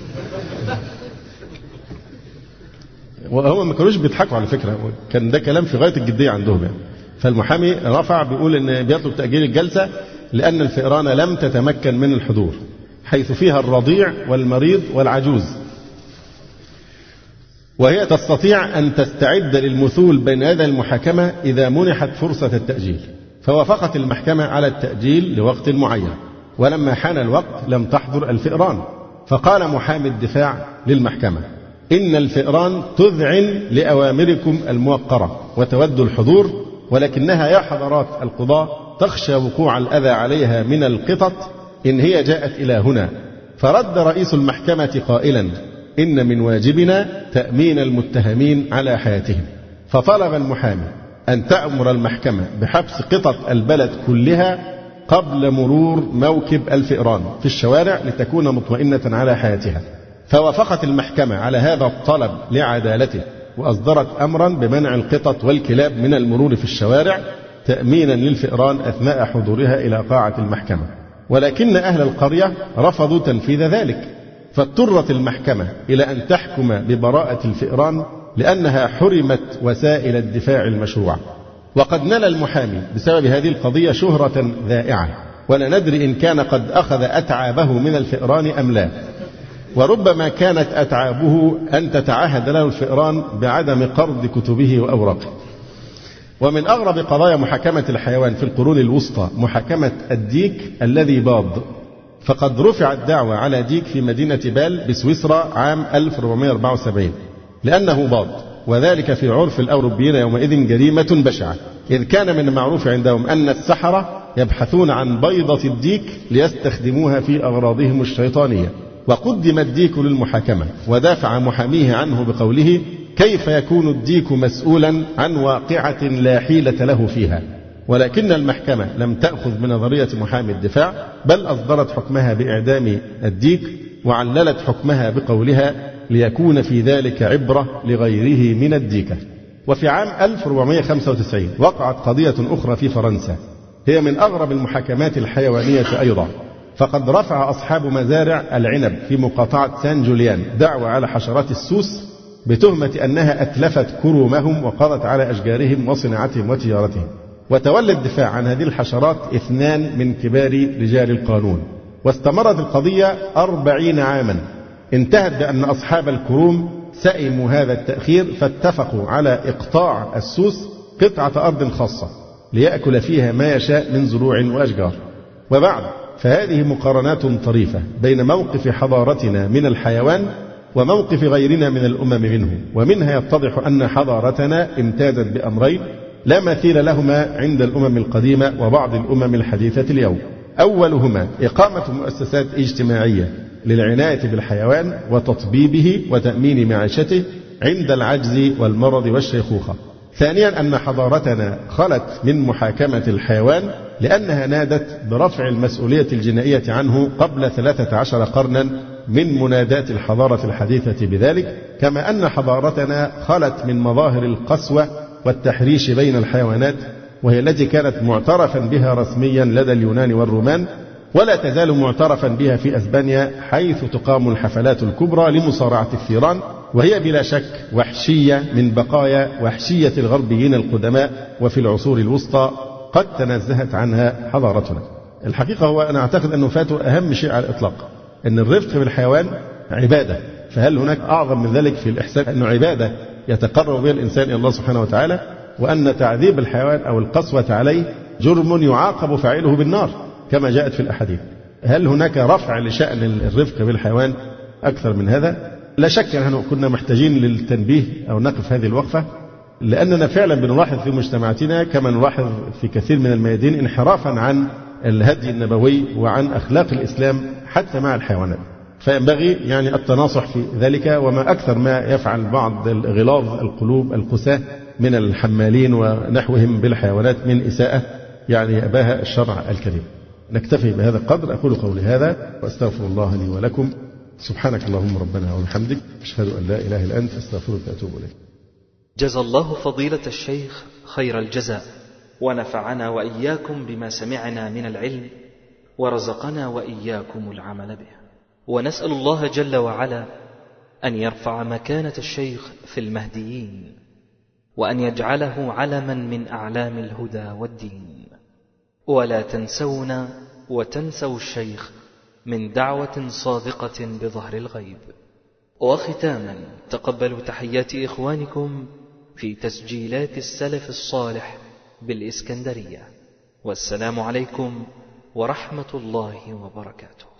وهم ما كانوش بيضحكوا على فكرة، كان ده كلام في غاية الجدية عندهم يعني. فالمحامي رفع بيقول إن بيطلب تأجيل الجلسة لأن الفئران لم تتمكن من الحضور، حيث فيها الرضيع والمريض والعجوز، وهي تستطيع أن تستعد للمثول بين يدي المحاكمة إذا منحت فرصة التأجيل. فوافقت المحكمة على التأجيل لوقت معين، ولما حان الوقت لم تحضر الفئران، فقال محامي الدفاع للمحكمة: إن الفئران تذعن لأوامركم الموقرة وتود الحضور، ولكنها يا حضرات القضاة تخشى وقوع الأذى عليها من القطط إن هي جاءت إلى هنا. فرد رئيس المحكمة قائلا: إن من واجبنا تأمين المتهمين على حياتهم. فطلب المحامي أن تأمر المحكمة بحبس قطط البلد كلها قبل مرور موكب الفئران في الشوارع لتكون مطمئنة على حياتها. فوافقت المحكمة على هذا الطلب لعدالته، وأصدرت أمرا بمنع القطط والكلاب من المرور في الشوارع تأمينا للفئران أثناء حضورها إلى قاعة المحكمة. ولكن أهل القرية رفضوا تنفيذ ذلك، فاضطرت المحكمة إلى أن تحكم ببراءة الفئران لأنها حرمت وسائل الدفاع المشروعة. وقد نال المحامي بسبب هذه القضية شهرة ذائعة، ولا ندري إن كان قد أخذ أتعابه من الفئران أم لا، وربما كانت أتعابه أن تتعهد له الفئران بعدم قرض كتبه وأوراقه. ومن أغرب قضايا محاكمة الحيوان في القرون الوسطى محاكمة الديك الذي باض، فقد رفعت دعوى على ديك في مدينة بال بسويسرا عام 1474 لأنه باض، وذلك في عرف الأوروبيين يومئذ جريمة بشعة، إذ كان من المعروف عندهم أن السحرة يبحثون عن بيضة الديك ليستخدموها في أغراضهم الشيطانية. وقدم الديك للمحاكمة، ودافع محاميه عنه بقوله: كيف يكون الديك مسؤولا عن واقعة لا حيلة له فيها؟ ولكن المحكمة لم تأخذ بنظرية محامي الدفاع، بل أصدرت حكمها بإعدام الديك، وعللت حكمها بقولها: ليكون في ذلك عبرة لغيره من الديكة. وفي عام 1495 وقعت قضية أخرى في فرنسا، هي من أغرب المحاكمات الحيوانية أيضا، فقد رفع أصحاب مزارع العنب في مقاطعة سان جوليان دعوى على حشرات السوس بتهمة أنها أتلفت كرومهم وقضت على أشجارهم وصناعتهم وتجارتهم. وتولى الدفاع عن هذه الحشرات 2 من كبار رجال القانون، واستمرت القضية 40 عاما، انتهت بأن أصحاب الكروم سئموا هذا التأخير، فاتفقوا على إقطاع السوس قطعة أرض خاصة ليأكل فيها ما يشاء من زروع وأشجار. وبعد فهذه مقارنات طريفة بين موقف حضارتنا من الحيوان وموقف غيرنا من الأمم منه، ومنها يتضح أن حضارتنا امتازت بأمرين لا مثيل لهما عند الأمم القديمة وبعض الأمم الحديثة اليوم. أولهما إقامة مؤسسات اجتماعية للعناية بالحيوان وتطبيبه وتأمين معيشته عند العجز والمرض والشيخوخة. ثانيا أن حضارتنا خلت من محاكمة الحيوان لأنها نادت برفع المسؤولية الجنائية عنه قبل 13 قرنا من منادات الحضارة الحديثة بذلك، كما أن حضارتنا خلت من مظاهر القسوة والتحريش بين الحيوانات، وهي التي كانت معترفا بها رسميا لدى اليونان والرومان، ولا تزال معترفا بها في أسبانيا، حيث تقام الحفلات الكبرى لمصارعة الثيران، وهي بلا شك وحشية من بقايا وحشية الغربيين القدماء، وفي العصور الوسطى قد تنزهت عنها حضارتنا. الحقيقة هو أنا أعتقد أنه فاتوا أهم شيء على الإطلاق، أن الرفق بالحيوان عبادة، فهل هناك أعظم من ذلك في الإحسان؟ أنه عبادة يتقرب بها الإنسان إلى الله سبحانه وتعالى، وأن تعذيب الحيوان أو القسوة عليه جرم يعاقب فاعله بالنار كما جاءت في الأحاديث. هل هناك رفع لشأن الرفق بالحيوان أكثر من هذا؟ لا شك أننا كنا محتاجين للتنبيه أو نقف هذه الوقفة، لأننا فعلا بنلاحظ في مجتمعاتنا كما نلاحظ في كثير من الميادين انحرافا عن الهدي النبوي وعن أخلاق الإسلام حتى مع الحيوانات. فينبغي يعني التناصح في ذلك، وما أكثر ما يفعل بعض غلاظ القلوب القساة من الحمالين ونحوهم بالحيوانات من إساءة يعني يأباها الشرع الكريم. نكتفي بهذا القدر. أقول قولي هذا وأستغفر الله لي ولكم. سبحانك اللهم ربنا وبحمدك، أشهد أن لا إله إلا أنت، أستغفرك وأتوب إليك. جزى الله فضيلة الشيخ خير الجزاء، ونفعنا وإياكم بما سمعنا من العلم، ورزقنا وإياكم العمل به. ونسأل الله جل وعلا أن يرفع مكانة الشيخ في المهديين، وأن يجعله علما من أعلام الهدى والدين. ولا تنسونا وتنسوا الشيخ من دعوة صادقة بظهر الغيب. وختاما تقبلوا تحيات إخوانكم في تسجيلات السلف الصالح بالإسكندرية، والسلام عليكم ورحمة الله وبركاته.